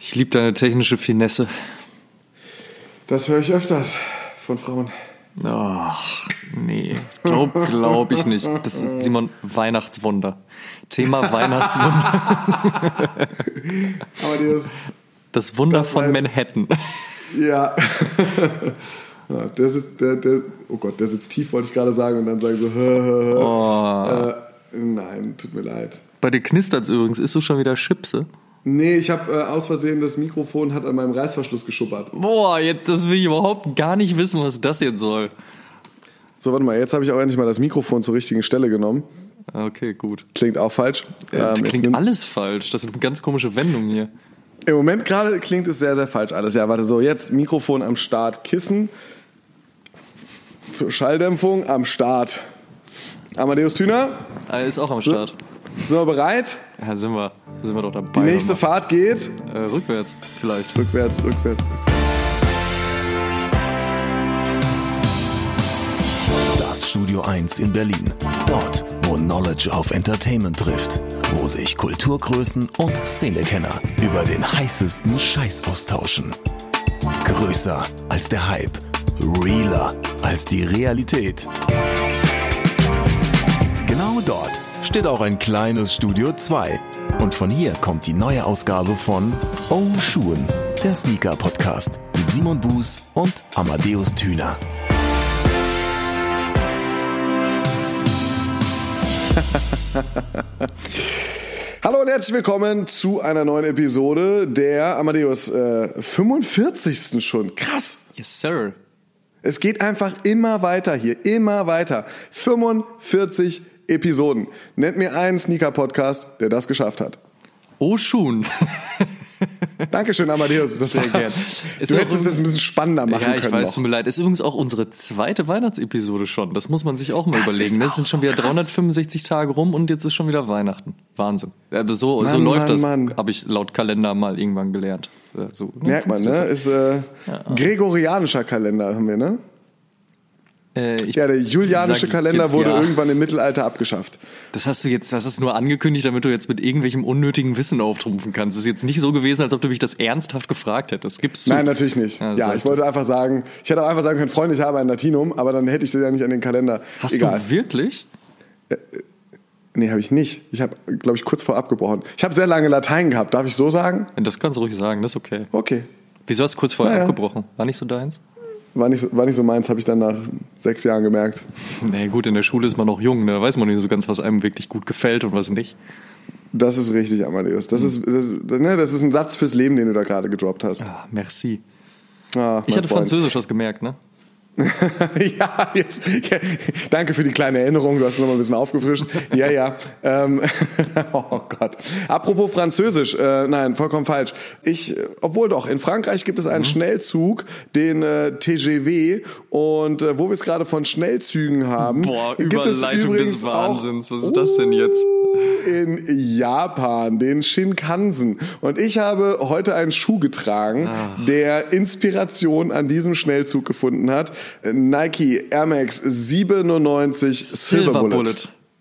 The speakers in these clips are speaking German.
Ich liebe deine technische Finesse. Das höre ich öfters von Frauen. Ach, nee. Glaub ich nicht. Das ist, Simon, Weihnachtswunder. Thema Weihnachtswunder. Amadeus. Das Wunder von Manhattan. Ja. Ja, der sitzt tief, wollte ich gerade sagen, und dann sagen so, nein, tut mir leid. Bei dir knistert es übrigens. Isst du schon wieder Chipse? Nee, ich habe aus Versehen das Mikrofon hat an meinem Reißverschluss geschuppert. Boah, das will ich überhaupt gar nicht wissen, was das jetzt soll. So, warte mal, jetzt habe ich auch endlich mal das Mikrofon zur richtigen Stelle genommen. Okay, gut. Klingt auch falsch. Klingt alles falsch. Das ist eine ganz komische Wendung hier. Im Moment gerade klingt es sehr, sehr falsch alles. Ja, warte, so, jetzt Mikrofon am Start, Kissen zur Schalldämpfung am Start. Amadeus Thüner. Ist auch am Start. Sind wir bereit? Ja, sind wir doch dabei. Die nächste Fahrt geht? Rückwärts, vielleicht. Rückwärts. Das Studio 1 in Berlin. Dort, wo Knowledge auf Entertainment trifft. Wo sich Kulturgrößen und Szenekenner über den heißesten Scheiß austauschen. Größer als der Hype. Realer als die Realität. Genau dort steht auch ein kleines Studio 2. Und von hier kommt die neue Ausgabe von Oh Schuhen, der Sneaker-Podcast mit Simon Buß und Amadeus Thüner. Hallo und herzlich willkommen zu einer neuen Episode der Amadeus 45. schon. Krass. Yes, sir. Es geht einfach immer weiter hier, immer weiter. 45 Episoden. Nennt mir einen Sneaker-Podcast, der das geschafft hat. Oh, Schuhen. Dankeschön, Amadeus. Das Sehr gern. Du hättest es ein bisschen spannender machen können. Ja, ich weiß, tut mir leid. Ist übrigens auch unsere zweite Weihnachtsepisode schon. Das muss man sich auch mal überlegen. Das sind schon wieder 365 Tage rum und jetzt ist schon wieder Weihnachten. Wahnsinn. Aber so läuft das, habe ich laut Kalender mal irgendwann gelernt. So, ne? Merkt man, ne? Ist gregorianischer Kalender haben wir, ne? Der julianische Kalender wurde irgendwann im Mittelalter abgeschafft. Das hast du nur angekündigt, damit du jetzt mit irgendwelchem unnötigen Wissen auftrumpfen kannst. Es ist jetzt nicht so gewesen, als ob du mich das ernsthaft gefragt hättest. Gibst du? Nein, natürlich nicht. Ja, ich wollte einfach sagen, ich hätte auch einfach sagen können, Freunde, ich habe ein Latinum, aber dann hätte ich sie ja nicht an den Kalender. Hast du wirklich? Nee, habe ich nicht. Ich habe, glaube ich, kurz vor abgebrochen. Ich habe sehr lange Latein gehabt, darf ich so sagen? Das kannst du ruhig sagen, das ist okay. Okay. Wieso hast du kurz vorher abgebrochen? War nicht so deins? War nicht so meins, habe ich dann nach 6 Jahren gemerkt. Nee, gut, in der Schule ist man noch jung, da weiß man nicht so ganz, was einem wirklich gut gefällt und was nicht. Das ist richtig, Amadeus. Das ist ein Satz fürs Leben, den du da gerade gedroppt hast. Ah, merci. Ach, ich hatte Französisch, hast gemerkt, ne? Ja, jetzt. Danke für die kleine Erinnerung, du hast es nochmal ein bisschen aufgefrischt. Ja. Oh Gott. Apropos Französisch, nein, vollkommen falsch. Obwohl doch, in Frankreich gibt es einen Schnellzug, den TGV, und wo wir es gerade von Schnellzügen haben. Boah, Überleitung des Wahnsinns. Was ist das denn jetzt? In Japan, den Shinkansen. Und ich habe heute einen Schuh getragen, der Inspiration an diesem Schnellzug gefunden hat. Nike Air Max 97 Silver Bullet.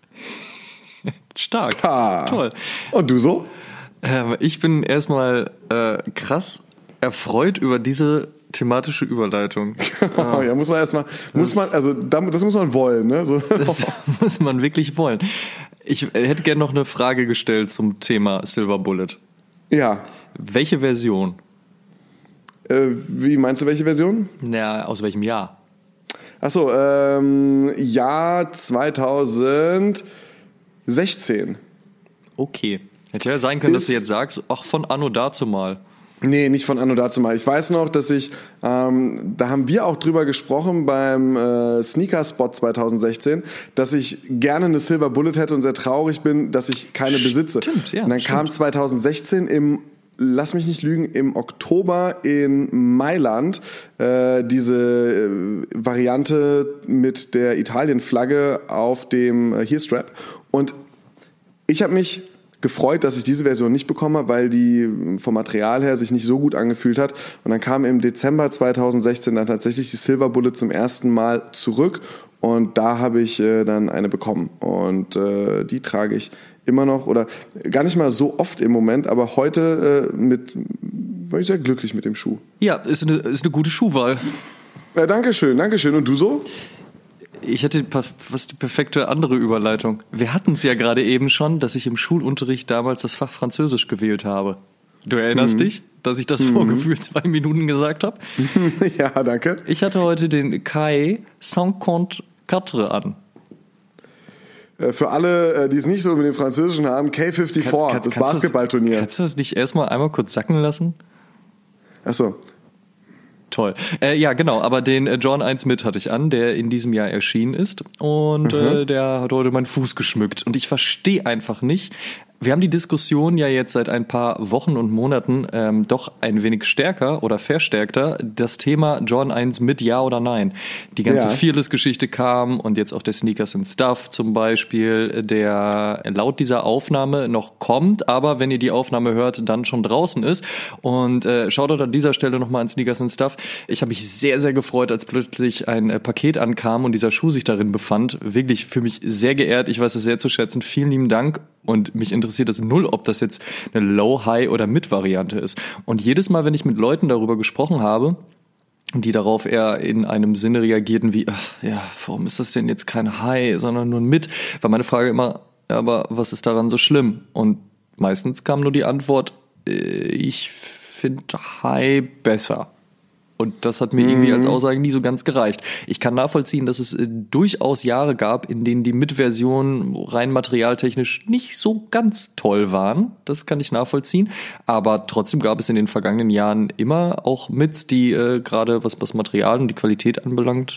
Stark. Toll. Und du so? Ich bin erstmal krass erfreut über diese thematische Überleitung. Ja, das muss man wollen, ne? So. Das muss man wirklich wollen. Ich hätte gerne noch eine Frage gestellt zum Thema Silver Bullet. Ja. Welche Version? Wie meinst du, welche Version? Na, aus welchem Jahr? Achso, Jahr 2016. Okay. Hätte ja sein können, dass du jetzt sagst, ach, von Anno dazumal. Nee, nicht von Anno dazumal. Ich weiß noch, dass da haben wir auch drüber gesprochen beim Sneaker-Spot 2016, dass ich gerne eine Silver Bullet hätte und sehr traurig bin, dass ich keine besitze. Stimmt, ja. Und dann kam 2016 lass mich nicht lügen, im Oktober in Mailand diese Variante mit der Italien-Flagge auf dem Heelstrap. Und ich habe mich gefreut, dass ich diese Version nicht bekommen habe, weil die vom Material her sich nicht so gut angefühlt hat. Und dann kam im Dezember 2016 dann tatsächlich die Silver Bullet zum ersten Mal zurück. Und da habe ich dann eine bekommen. Und die trage ich immer noch, oder gar nicht mal so oft im Moment, aber heute mit war ich sehr glücklich mit dem Schuh. Ja, ist eine gute Schuhwahl. Ja, Dankeschön. Und du so? Ich hatte fast die perfekte andere Überleitung. Wir hatten es ja gerade eben schon, dass ich im Schulunterricht damals das Fach Französisch gewählt habe. Du erinnerst dich, dass ich das vor gefühlt 2 Minuten gesagt habe? Ja, danke. Ich hatte heute den Kai 54 an. Für alle, die es nicht so mit dem Französischen haben, K54, das Basketballturnier. Kannst du das nicht erstmal einmal kurz sacken lassen? Ach so. Toll. Ja, genau, aber den Jordan 1 mit hatte ich an, der in diesem Jahr erschienen ist und der hat heute meinen Fuß geschmückt und ich verstehe einfach nicht, wir haben die Diskussion ja jetzt seit ein paar Wochen und Monaten doch ein wenig stärker oder verstärkter, das Thema Jordan 1 mit Ja oder Nein. Die ganze Fearless-Geschichte kam und jetzt auch der Sneakers and Stuff zum Beispiel, der laut dieser Aufnahme noch kommt, aber wenn ihr die Aufnahme hört, dann schon draußen ist. Und Shoutout an dieser Stelle nochmal an Sneakers and Stuff. Ich habe mich sehr, sehr gefreut, als plötzlich ein Paket ankam und dieser Schuh sich darin befand. Wirklich für mich sehr geehrt. Ich weiß es sehr zu schätzen. Vielen lieben Dank. Und mich interessiert es null, ob das jetzt eine Low-, High- oder Mid-Variante ist. Und jedes Mal, wenn ich mit Leuten darüber gesprochen habe, die darauf eher in einem Sinne reagierten wie, warum ist das denn jetzt kein High, sondern nur ein Mid, war meine Frage immer, aber was ist daran so schlimm? Und meistens kam nur die Antwort, ich finde High besser. Und das hat mir irgendwie als Aussage nie so ganz gereicht. Ich kann nachvollziehen, dass es durchaus Jahre gab, in denen die Mid-Versionen rein materialtechnisch nicht so ganz toll waren. Das kann ich nachvollziehen. Aber trotzdem gab es in den vergangenen Jahren immer auch Mids, die gerade was Material und die Qualität anbelangt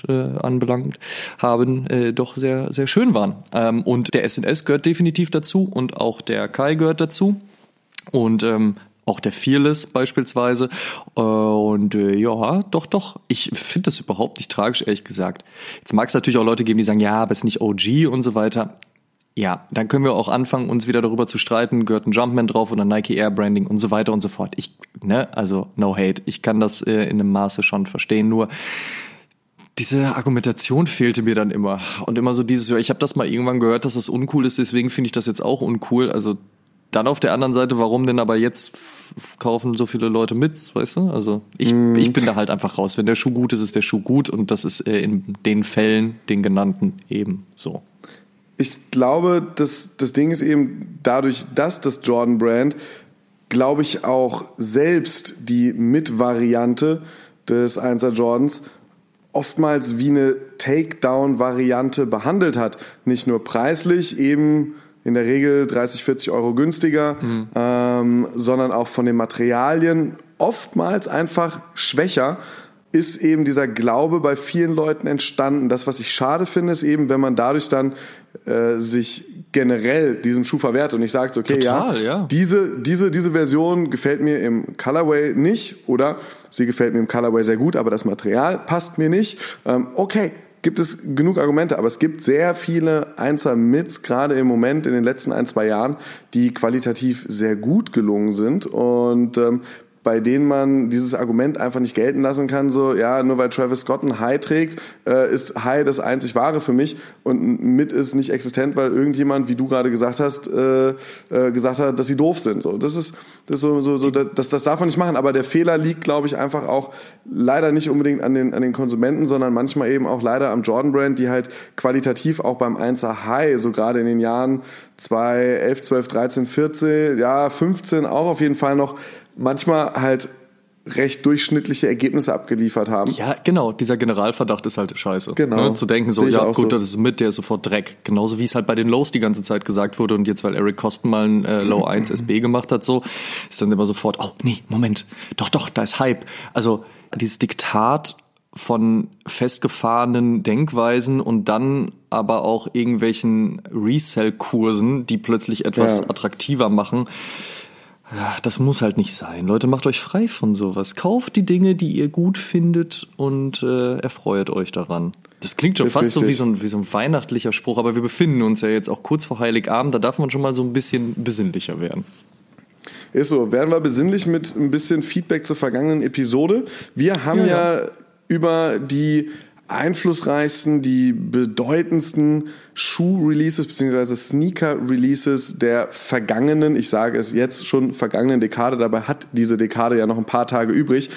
haben, doch sehr, sehr schön waren. Und der S&S gehört definitiv dazu und auch der Kai gehört dazu. Und auch der Fearless beispielsweise. Und doch. Ich finde das überhaupt nicht tragisch, ehrlich gesagt. Jetzt mag es natürlich auch Leute geben, die sagen, ja, aber es ist nicht OG und so weiter. Ja, dann können wir auch anfangen, uns wieder darüber zu streiten, gehört ein Jumpman drauf oder Nike Air Branding und so weiter und so fort. Also no hate. Ich kann das in einem Maße schon verstehen, nur diese Argumentation fehlte mir dann immer. Und immer so dieses, ich habe das mal irgendwann gehört, dass das uncool ist, deswegen finde ich das jetzt auch uncool. Also dann auf der anderen Seite, warum denn aber jetzt kaufen so viele Leute mit, weißt du? Also ich bin da halt einfach raus. Wenn der Schuh gut ist, ist der Schuh gut und das ist in den Fällen, den genannten, eben so. Ich glaube, das Ding ist eben dadurch, dass das Jordan Brand, glaube ich, auch selbst die Mit-Variante des 1er Jordans oftmals wie eine Takedown-Variante behandelt hat. Nicht nur preislich, eben in der Regel 30, 40 Euro günstiger, sondern auch von den Materialien oftmals einfach schwächer, ist eben dieser Glaube bei vielen Leuten entstanden. Das, was ich schade finde, ist eben, wenn man dadurch dann sich generell diesem Schuh verwehrt und ich sage, okay, total, diese Version gefällt mir im Colorway nicht oder sie gefällt mir im Colorway sehr gut, aber das Material passt mir nicht. Okay, gibt es genug Argumente, aber es gibt sehr viele 1er Mids, gerade im Moment in den letzten 1-2 Jahren, die qualitativ sehr gut gelungen sind und bei denen man dieses Argument einfach nicht gelten lassen kann, so, ja, nur weil Travis Scott ein High trägt, ist High das einzig Wahre für mich und ein Mid ist nicht existent, weil irgendjemand, wie du gerade gesagt hast, gesagt hat, dass sie doof sind. So, das darf man nicht machen, aber der Fehler liegt, glaube ich, einfach auch leider nicht unbedingt an den Konsumenten, sondern manchmal eben auch leider am Jordan Brand, die halt qualitativ auch beim 1er High, so gerade in den Jahren 2011, 12, 13, 14, 15 auch auf jeden Fall noch manchmal halt recht durchschnittliche Ergebnisse abgeliefert haben. Ja, genau. Dieser Generalverdacht ist halt scheiße. Genau. Ne? Zu denken so, ja gut, das ist mit, der ist sofort Dreck. Genauso wie es halt bei den Lows die ganze Zeit gesagt wurde und jetzt, weil Eric Kosten mal ein Low 1 SB gemacht hat, so, ist dann immer sofort, oh nee, Moment, doch, da ist Hype. Also dieses Diktat von festgefahrenen Denkweisen und dann aber auch irgendwelchen Resell-Kursen, die plötzlich etwas attraktiver machen. Das muss halt nicht sein. Leute, macht euch frei von sowas. Kauft die Dinge, die ihr gut findet und erfreut euch daran. Das klingt schon fast so wie so ein weihnachtlicher Spruch, aber wir befinden uns ja jetzt auch kurz vor Heiligabend, da darf man schon mal so ein bisschen besinnlicher werden. Ist so, werden wir besinnlich mit ein bisschen Feedback zur vergangenen Episode. Wir haben ja über die einflussreichsten, die bedeutendsten Schuh-Releases bzw. Sneaker-Releases der vergangenen, ich sage es jetzt schon, vergangenen Dekade, dabei hat diese Dekade ja noch ein paar Tage übrig,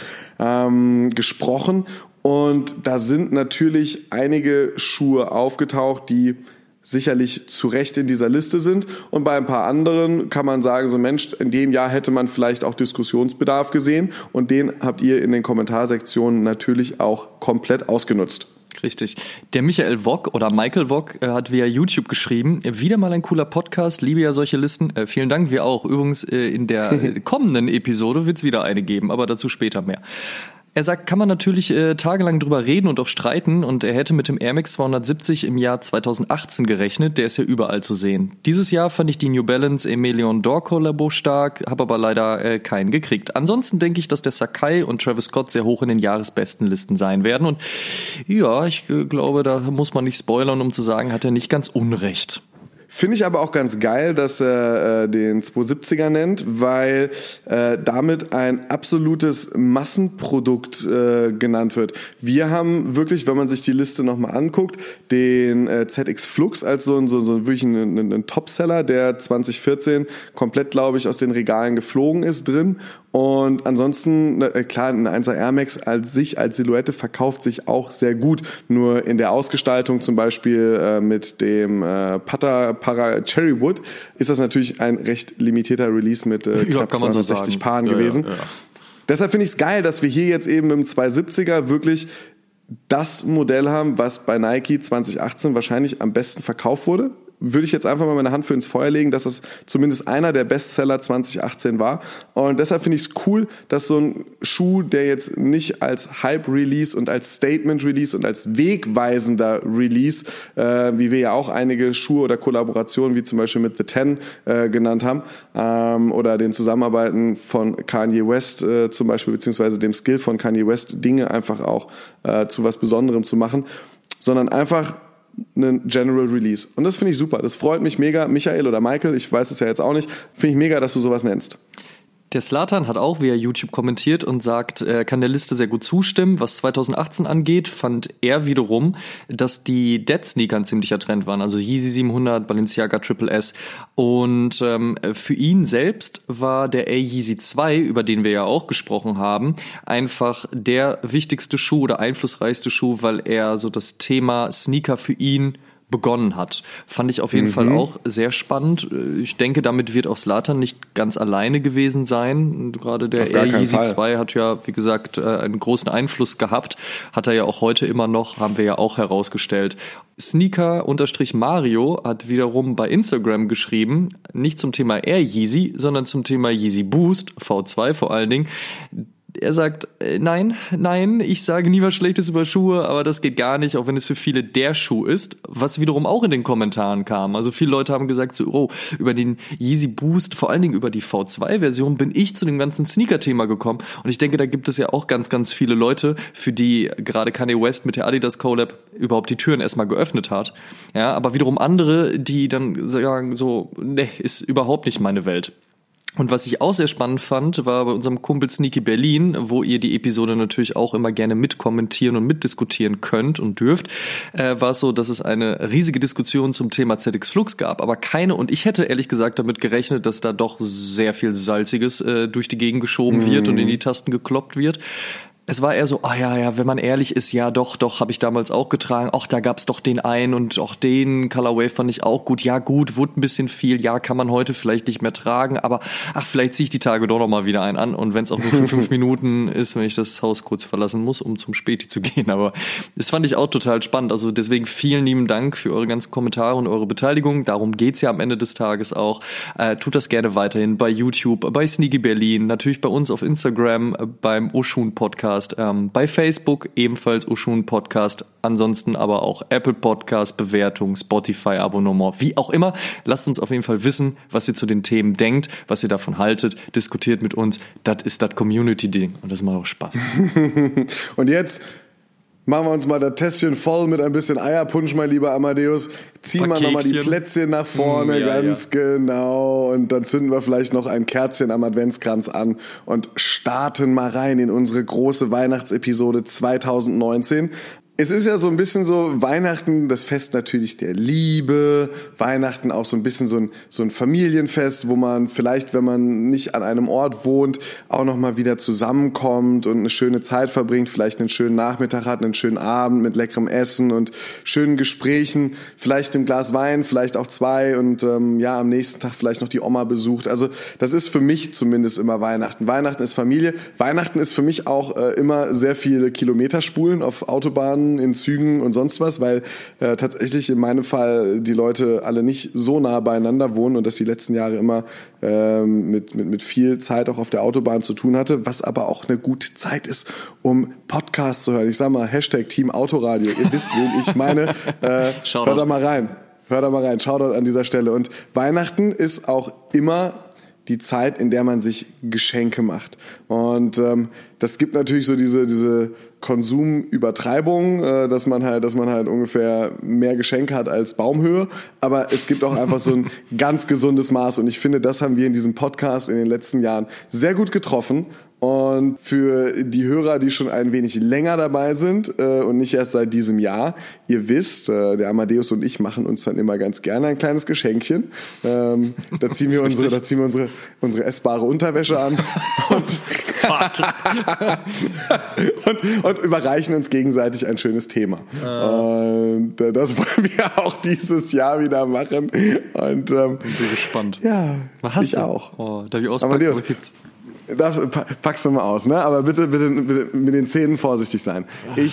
gesprochen. Und da sind natürlich einige Schuhe aufgetaucht, die sicherlich zu Recht in dieser Liste sind. Und bei ein paar anderen kann man sagen, so Mensch, in dem Jahr hätte man vielleicht auch Diskussionsbedarf gesehen. Und den habt ihr in den Kommentarsektionen natürlich auch komplett ausgenutzt. Richtig. Der Michael Wock oder Michael Wock hat via YouTube geschrieben, wieder mal ein cooler Podcast, liebe ja solche Listen. Vielen Dank, wir auch. Übrigens in der kommenden Episode wird es wieder eine geben, aber dazu später mehr. Er sagt, kann man natürlich tagelang drüber reden und auch streiten und er hätte mit dem Air Max 270 im Jahr 2018 gerechnet, der ist ja überall zu sehen. Dieses Jahr fand ich die New Balance Emelion Dor Collabo stark, habe aber leider keinen gekriegt. Ansonsten denke ich, dass der Sacai und Travis Scott sehr hoch in den Jahresbestenlisten sein werden und ja, ich glaube, da muss man nicht spoilern, um zu sagen, hat er nicht ganz Unrecht. Finde ich aber auch ganz geil, dass er den 270er nennt, weil damit ein absolutes Massenprodukt genannt wird. Wir haben wirklich, wenn man sich die Liste nochmal anguckt, den ZX Flux als so wirklich ein Topseller, der 2014 komplett, glaube ich, aus den Regalen geflogen ist drin. Und ansonsten, klar, ein 1er Air Max als Silhouette verkauft sich auch sehr gut. Nur in der Ausgestaltung zum Beispiel mit dem Pata Para Cherrywood ist das natürlich ein recht limitierter Release mit knapp 260 so Paaren gewesen. Ja. Deshalb finde ich es geil, dass wir hier jetzt eben im 270er wirklich das Modell haben, was bei Nike 2018 wahrscheinlich am besten verkauft wurde. Würde ich jetzt einfach mal meine Hand für ins Feuer legen, dass es zumindest einer der Bestseller 2018 war. Und deshalb finde ich es cool, dass so ein Schuh, der jetzt nicht als Hype-Release und als Statement-Release und als wegweisender Release, wie wir ja auch einige Schuhe oder Kollaborationen, wie zum Beispiel mit The Ten genannt haben, oder den Zusammenarbeiten von Kanye West zum Beispiel, beziehungsweise dem Skill von Kanye West, Dinge einfach auch zu was Besonderem zu machen, sondern einfach einen General Release. Und das finde ich super. Das freut mich mega. Michael oder Michael, ich weiß es ja jetzt auch nicht, finde ich mega, dass du sowas nennst. Der Zlatan hat auch via YouTube kommentiert und sagt, er kann der Liste sehr gut zustimmen. Was 2018 angeht, fand er wiederum, dass die Dead-Sneaker ein ziemlicher Trend waren. Also Yeezy 700, Balenciaga Triple S. Und für ihn selbst war der Yeezy 2, über den wir ja auch gesprochen haben, einfach der wichtigste Schuh oder einflussreichste Schuh, weil er so das Thema Sneaker für ihn begonnen hat. Fand ich auf jeden Fall auch sehr spannend. Ich denke, damit wird auch Zlatan nicht ganz alleine gewesen sein. Gerade der Air Yeezy 2 hat ja, wie gesagt, einen großen Einfluss gehabt. Hat er ja auch heute immer noch, haben wir ja auch herausgestellt. Sneaker_Mario hat wiederum bei Instagram geschrieben, nicht zum Thema Air Yeezy, sondern zum Thema Yeezy Boost, V2 vor allen Dingen. Er sagt, nein, ich sage nie was Schlechtes über Schuhe, aber das geht gar nicht, auch wenn es für viele der Schuh ist, was wiederum auch in den Kommentaren kam. Also viele Leute haben gesagt, so, oh, über den Yeezy Boost, vor allen Dingen über die V2-Version bin ich zu dem ganzen Sneaker-Thema gekommen. Und ich denke, da gibt es ja auch ganz, ganz viele Leute, für die gerade Kanye West mit der Adidas Collab überhaupt die Türen erstmal geöffnet hat. Ja, aber wiederum andere, die dann sagen so, ne, ist überhaupt nicht meine Welt. Und was ich auch sehr spannend fand, war bei unserem Kumpel Sneaky Berlin, wo ihr die Episode natürlich auch immer gerne mitkommentieren und mitdiskutieren könnt und dürft, war es so, dass es eine riesige Diskussion zum Thema ZX Flux gab, aber keine, und ich hätte ehrlich gesagt damit gerechnet, dass da doch sehr viel Salziges durch die Gegend geschoben wird und in die Tasten gekloppt wird. Es war eher so, wenn man ehrlich ist, ja doch, habe ich damals auch getragen. Ach, da gab's doch den einen und auch den Colorway fand ich auch gut. Ja gut, wurde ein bisschen viel. Ja, kann man heute vielleicht nicht mehr tragen, aber vielleicht ziehe ich die Tage doch noch mal wieder einen an. Und wenn es auch nur für 5 Minuten ist, wenn ich das Haus kurz verlassen muss, um zum Späti zu gehen. Aber das fand ich auch total spannend. Also deswegen vielen lieben Dank für eure ganzen Kommentare und eure Beteiligung. Darum geht's ja am Ende des Tages auch. Tut das gerne weiterhin bei YouTube, bei Sneaky Berlin, natürlich bei uns auf Instagram, beim Oshun Podcast. Bei Facebook ebenfalls Oshun Podcast, ansonsten aber auch Apple Podcast, Bewertung, Spotify, Abonnement, wie auch immer. Lasst uns auf jeden Fall wissen, was ihr zu den Themen denkt, was ihr davon haltet, diskutiert mit uns. Das ist das Community-Ding und das macht auch Spaß. Und jetzt machen wir uns mal das Tässchen voll mit ein bisschen Eierpunsch, mein lieber Amadeus. Ziehen wir nochmal die Plätzchen nach vorne, ganz genau. Und dann zünden wir vielleicht noch ein Kerzchen am Adventskranz an und starten mal rein in unsere große Weihnachtsepisode 2019. Es ist ja so ein bisschen so Weihnachten, das Fest natürlich der Liebe, Weihnachten auch so ein bisschen so ein Familienfest, wo man vielleicht, wenn man nicht an einem Ort wohnt, auch nochmal wieder zusammenkommt und eine schöne Zeit verbringt, vielleicht einen schönen Nachmittag hat, einen schönen Abend mit leckerem Essen und schönen Gesprächen, vielleicht ein Glas Wein, vielleicht auch 2 und am nächsten Tag vielleicht noch die Oma besucht. Also das ist für mich zumindest immer Weihnachten. Weihnachten ist Familie. Weihnachten ist für mich auch immer sehr viele Kilometerspulen auf Autobahnen, in Zügen und sonst was, weil tatsächlich in meinem Fall die Leute alle nicht so nah beieinander wohnen und das die letzten Jahre immer mit viel Zeit auch auf der Autobahn zu tun hatte, was aber auch eine gute Zeit ist, um Podcasts zu hören. Ich sag mal, #Team Autoradio, ihr wisst, wen ich meine. Hört da mal rein. Shoutout an dieser Stelle. Und Weihnachten ist auch immer die Zeit, in der man sich Geschenke macht. Und das gibt natürlich so diese Konsumübertreibung, dass man halt ungefähr mehr Geschenke hat als Baumhöhe. Aber es gibt auch einfach so ein ganz gesundes Maß. Und ich finde, das haben wir in diesem Podcast in den letzten Jahren sehr gut getroffen. Und für die Hörer, die schon ein wenig länger dabei sind und nicht erst seit diesem Jahr, ihr wisst, der Amadeus und ich machen uns dann immer ganz gerne ein kleines Geschenkchen. Da ziehen wir unsere essbare Unterwäsche an und überreichen uns gegenseitig ein schönes Thema. Und das wollen wir auch dieses Jahr wieder machen. Und bin gespannt. Ja, was hast ich du? auch. Oh, darf ich auspacken? Amadeus, packst du mal aus, ne? Aber bitte mit den Zähnen vorsichtig sein. Ich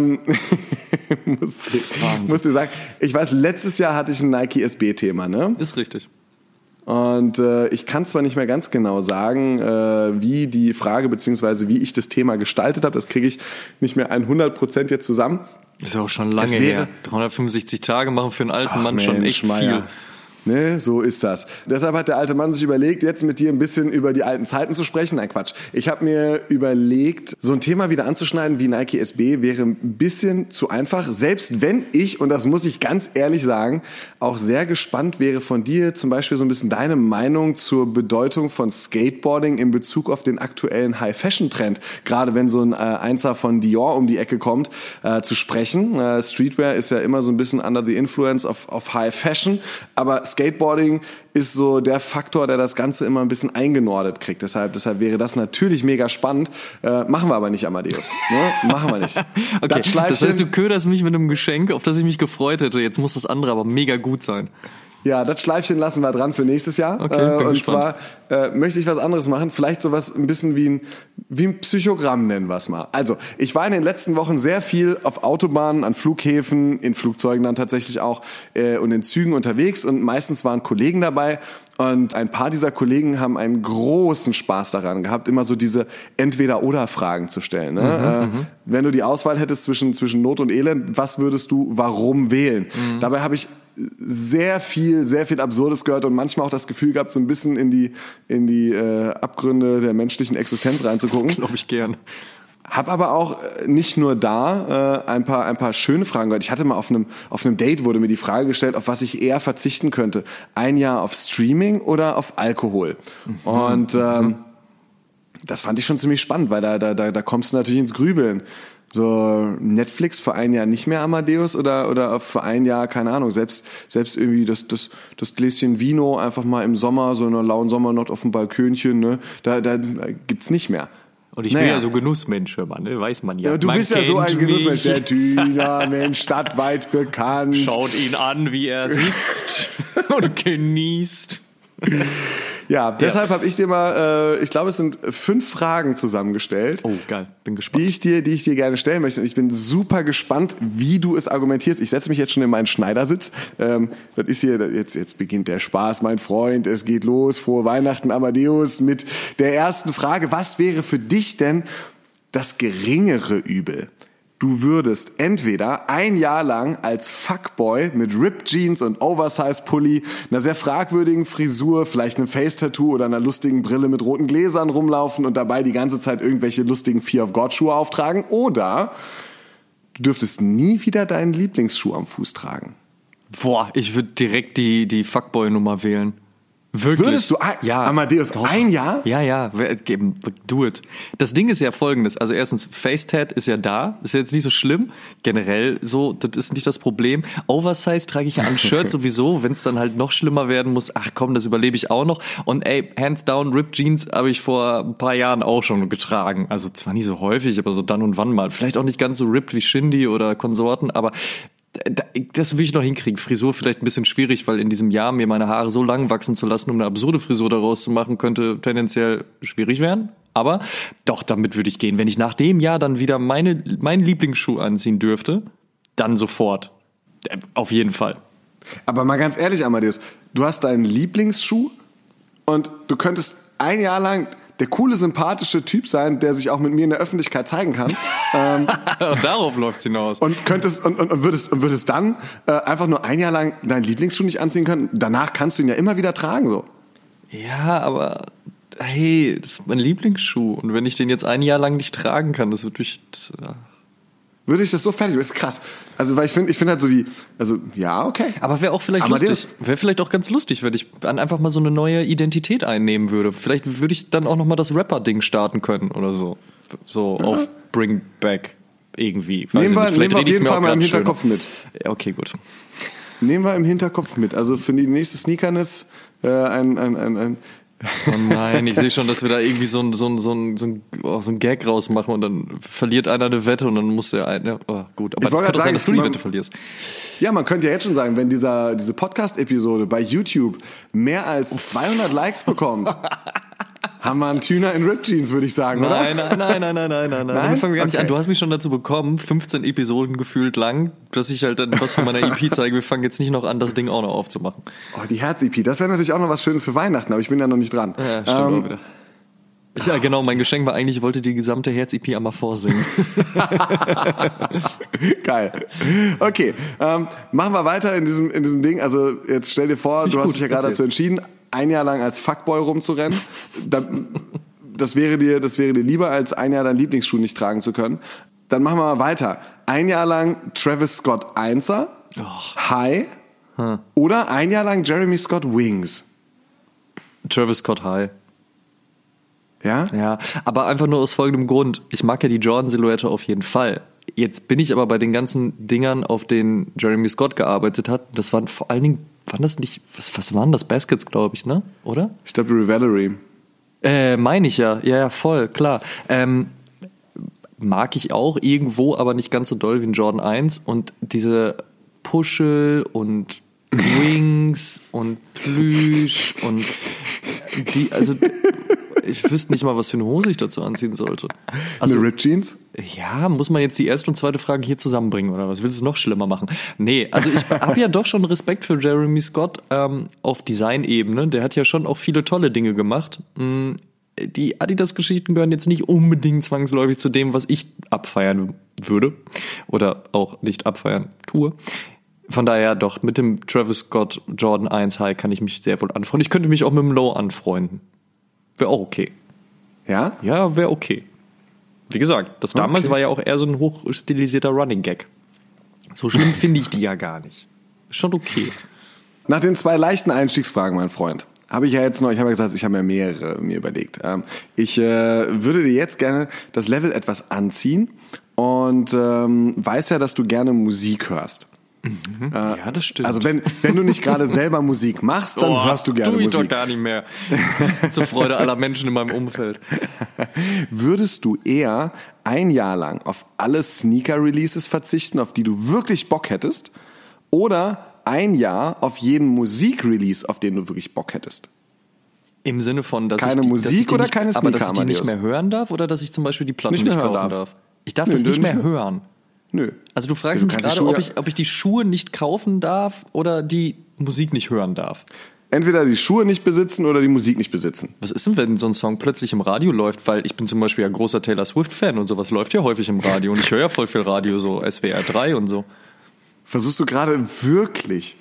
muss dir sagen, ich weiß, letztes Jahr hatte ich ein Nike SB-Thema, ne? Ist richtig. Und ich kann zwar nicht mehr ganz genau sagen, wie die Frage bzw. wie ich das Thema gestaltet habe, das kriege ich nicht mehr 100% jetzt zusammen. Ist ja auch schon lange her. 365 Tage machen für einen alten Mann schon echt viel. Ne, so ist das. Deshalb hat der alte Mann sich überlegt, jetzt mit dir ein bisschen über die alten Zeiten zu sprechen. Nein, Quatsch. Ich habe mir überlegt, so ein Thema wieder anzuschneiden wie Nike SB wäre ein bisschen zu einfach. Selbst wenn ich, und das muss ich ganz ehrlich sagen, auch sehr gespannt wäre von dir, zum Beispiel so ein bisschen deine Meinung zur Bedeutung von Skateboarding in Bezug auf den aktuellen High-Fashion-Trend. Gerade wenn so ein Einser von Dior um die Ecke kommt, zu sprechen. Streetwear ist ja immer so ein bisschen under the influence of High-Fashion, aber Skateboarding ist so der Faktor, der das Ganze immer ein bisschen eingenordet kriegt. Deshalb wäre das natürlich mega spannend. Machen wir aber nicht, Amadeus. Ne? Machen wir nicht. Okay, das heißt, du köderst mich mit einem Geschenk, auf das ich mich gefreut hätte. Jetzt muss das andere aber mega gut sein. Ja, das Schleifchen lassen wir dran für nächstes Jahr. Okay, bin und gespannt. Zwar möchte ich was anderes machen, vielleicht sowas ein bisschen wie ein Psychogramm nennen wir es mal. Also, ich war in den letzten Wochen sehr viel auf Autobahnen, an Flughäfen, in Flugzeugen dann tatsächlich auch und in Zügen unterwegs und meistens waren Kollegen dabei. Und ein paar dieser Kollegen haben einen großen Spaß daran gehabt, immer so diese Entweder-oder-Fragen zu stellen. Ne? Wenn du die Auswahl hättest zwischen Not und Elend, was würdest du warum wählen? Dabei habe ich sehr viel Absurdes gehört und manchmal auch das Gefühl gehabt, so ein bisschen in die Abgründe der menschlichen Existenz reinzugucken. Das glaube ich gern. Hab aber auch nicht nur da ein paar schöne Fragen gehört. Ich hatte mal auf einem Date wurde mir die Frage gestellt, auf was ich eher verzichten könnte. 1 Jahr auf Streaming oder auf Alkohol. Und das fand ich schon ziemlich spannend, weil da kommst du natürlich ins Grübeln. So Netflix für 1 Jahr nicht mehr, Amadeus, oder für 1 Jahr, keine Ahnung, selbst irgendwie das Gläschen Vino einfach mal im Sommer, so in einer lauen Sommernacht auf dem Balkönchen, ne, da gibt's nicht mehr. Und ich bin ja so Genussmensch, Mann, ne? Weiß man ja. Ja, du bist ja so ein Genussmensch. Der Thüner, Mensch, stadtweit bekannt. Schaut ihn an, wie er sitzt und genießt. Ja, deshalb habe ich dir mal, ich glaube, es sind 5 Fragen zusammengestellt. Oh, geil, bin gespannt. Die ich dir gerne stellen möchte. Und ich bin super gespannt, wie du es argumentierst. Ich setze mich jetzt schon in meinen Schneidersitz. Das ist hier, jetzt beginnt der Spaß, mein Freund. Es geht los. Frohe Weihnachten, Amadeus, mit der ersten Frage. Was wäre für dich denn das geringere Übel? Du würdest entweder 1 Jahr lang als Fuckboy mit Ripped Jeans und Oversize-Pulli, einer sehr fragwürdigen Frisur, vielleicht einem Face-Tattoo oder einer lustigen Brille mit roten Gläsern rumlaufen und dabei die ganze Zeit irgendwelche lustigen Fear-of-God-Schuhe auftragen, oder du dürftest nie wieder deinen Lieblingsschuh am Fuß tragen. Boah, ich würde direkt die Fuckboy-Nummer wählen. Wirklich? Würdest du, Amadeus, doch. ein Jahr? Ja, do it. Das Ding ist ja folgendes, also erstens, Face-Tat ist ja da, ist ja jetzt nicht so schlimm, generell so, das ist nicht das Problem. Oversize trage ich ja an Shirt sowieso, wenn es dann halt noch schlimmer werden muss, ach komm, das überlebe ich auch noch. Und ey, hands down, Ripped Jeans habe ich vor ein paar Jahren auch schon getragen. Also zwar nicht so häufig, aber so dann und wann mal. Vielleicht auch nicht ganz so ripped wie Shindy oder Konsorten, aber das will ich noch hinkriegen. Frisur vielleicht ein bisschen schwierig, weil in diesem Jahr mir meine Haare so lang wachsen zu lassen, um eine absurde Frisur daraus zu machen, könnte tendenziell schwierig werden. Aber doch, damit würde ich gehen. Wenn ich nach dem Jahr dann wieder meinen Lieblingsschuh anziehen dürfte, dann sofort. Auf jeden Fall. Aber mal ganz ehrlich, Amadeus, du hast deinen Lieblingsschuh und du könntest ein Jahr lang der coole, sympathische Typ sein, der sich auch mit mir in der Öffentlichkeit zeigen kann. Und darauf läuft's hinaus. Und würdest dann einfach nur ein Jahr lang deinen Lieblingsschuh nicht anziehen können. Danach kannst du ihn ja immer wieder tragen, so. Ja, aber hey, das ist mein Lieblingsschuh. Und wenn ich den jetzt ein Jahr lang nicht tragen kann, das wird mich... Würde ich das so fertig? Das ist krass. Also, weil ich finde halt so ja, okay. Aber wäre auch vielleicht lustig. Wäre vielleicht auch ganz lustig, wenn ich dann einfach mal so eine neue Identität einnehmen würde. Vielleicht würde ich dann auch nochmal das Rapper-Ding starten können oder so. So auf Bring Back irgendwie. Nehmen wir auf jeden Fall mal im Hinterkopf mit. Ja, okay, gut. Nehmen wir im Hinterkopf mit. Also für die nächste Sneakerness ein Oh nein, ich sehe schon, dass wir da irgendwie so ein Gag rausmachen und dann verliert einer eine Wette und dann muss der eine. Oh, gut, aber es könnte auch sein, dass du die Wette verlierst. Ja, man könnte ja jetzt schon sagen, wenn diese Podcast-Episode bei YouTube mehr als 200 Likes bekommt, haben wir einen Tüner in Ripped Jeans, würde ich sagen, oder? Nein. Dann fangen wir gar nicht an. Du hast mich schon dazu bekommen, 15 Episoden gefühlt lang, dass ich halt dann was von meiner EP zeige. Wir fangen jetzt nicht noch an, das Ding auch noch aufzumachen. Oh, die Herz-EP, das wäre natürlich auch noch was Schönes für Weihnachten, aber ich bin da noch nicht dran. Ja, stimmt auch wieder. Ja, genau, mein Geschenk war eigentlich, ich wollte die gesamte Herz-EP einmal vorsingen. Geil. Okay, machen wir weiter in diesem Ding. Also jetzt stell dir vor, du hast dich ja gerade dazu entschieden, ein Jahr lang als Fuckboy rumzurennen. Das wäre dir lieber, als ein Jahr deinen Lieblingsschuh nicht tragen zu können. Dann machen wir mal weiter. Ein Jahr lang Travis Scott 1er, High, oder ein Jahr lang Jeremy Scott Wings. Travis Scott High. Ja? Ja, aber einfach nur aus folgendem Grund. Ich mag ja die Jordan-Silhouette auf jeden Fall. Jetzt bin ich aber bei den ganzen Dingern, auf denen Jeremy Scott gearbeitet hat, das waren vor allen Dingen, waren das nicht, was waren das? Baskets, glaube ich, ne? Oder? Ich glaube, Revelry. Meine ich ja. Ja, voll, klar. Mag ich auch irgendwo, aber nicht ganz so doll wie ein Jordan 1. Und diese Puschel und Wings und Plüsch und die, also ich wüsste nicht mal, was für eine Hose ich dazu anziehen sollte. Also, eine Ripped Jeans? Ja, muss man jetzt die erste und zweite Frage hier zusammenbringen oder was? Willst du es noch schlimmer machen? Nee, also ich habe ja doch schon Respekt für Jeremy Scott auf Designebene. Der hat ja schon auch viele tolle Dinge gemacht. Die Adidas-Geschichten gehören jetzt nicht unbedingt zwangsläufig zu dem, was ich abfeiern würde oder auch nicht abfeiern tue. Von daher doch, mit dem Travis Scott Jordan 1 High kann ich mich sehr wohl anfreunden. Ich könnte mich auch mit dem Low anfreunden. Wäre auch okay. Ja? Ja, wäre okay. Wie gesagt, das damals war ja auch eher so ein hochstilisierter Running Gag. So schlimm finde ich die ja gar nicht. Schon okay. Nach den 2 leichten Einstiegsfragen, mein Freund, habe ich ja jetzt noch, ich habe ja gesagt, ich habe mir mehrere mir überlegt. Ich würde dir jetzt gerne das Level etwas anziehen und weiß ja, dass du gerne Musik hörst. Ja, das stimmt. Also wenn du nicht gerade selber Musik machst, dann hörst du gerne Musik. Tu ich doch gar nicht mehr. Zur Freude aller Menschen in meinem Umfeld. Würdest du eher ein Jahr lang auf alle Sneaker-Releases verzichten, auf die du wirklich Bock hättest, oder ein Jahr auf jeden Musik-Release, auf den du wirklich Bock hättest? Im Sinne von, dass keine ich Musik oder keine Sneaker, aber dass ich die nicht mehr hören darf oder dass ich zum Beispiel die Platten nicht kaufen darf? Ich darf das nicht mehr hören. Nö. Also du fragst mich gerade, ob ich die Schuhe nicht kaufen darf oder die Musik nicht hören darf. Entweder die Schuhe nicht besitzen oder die Musik nicht besitzen. Was ist denn, wenn so ein Song plötzlich im Radio läuft? Weil ich bin zum Beispiel ein großer Taylor Swift-Fan und sowas läuft ja häufig im Radio. Und ich höre ja voll viel Radio, so SWR 3 und so. Versuchst du gerade wirklich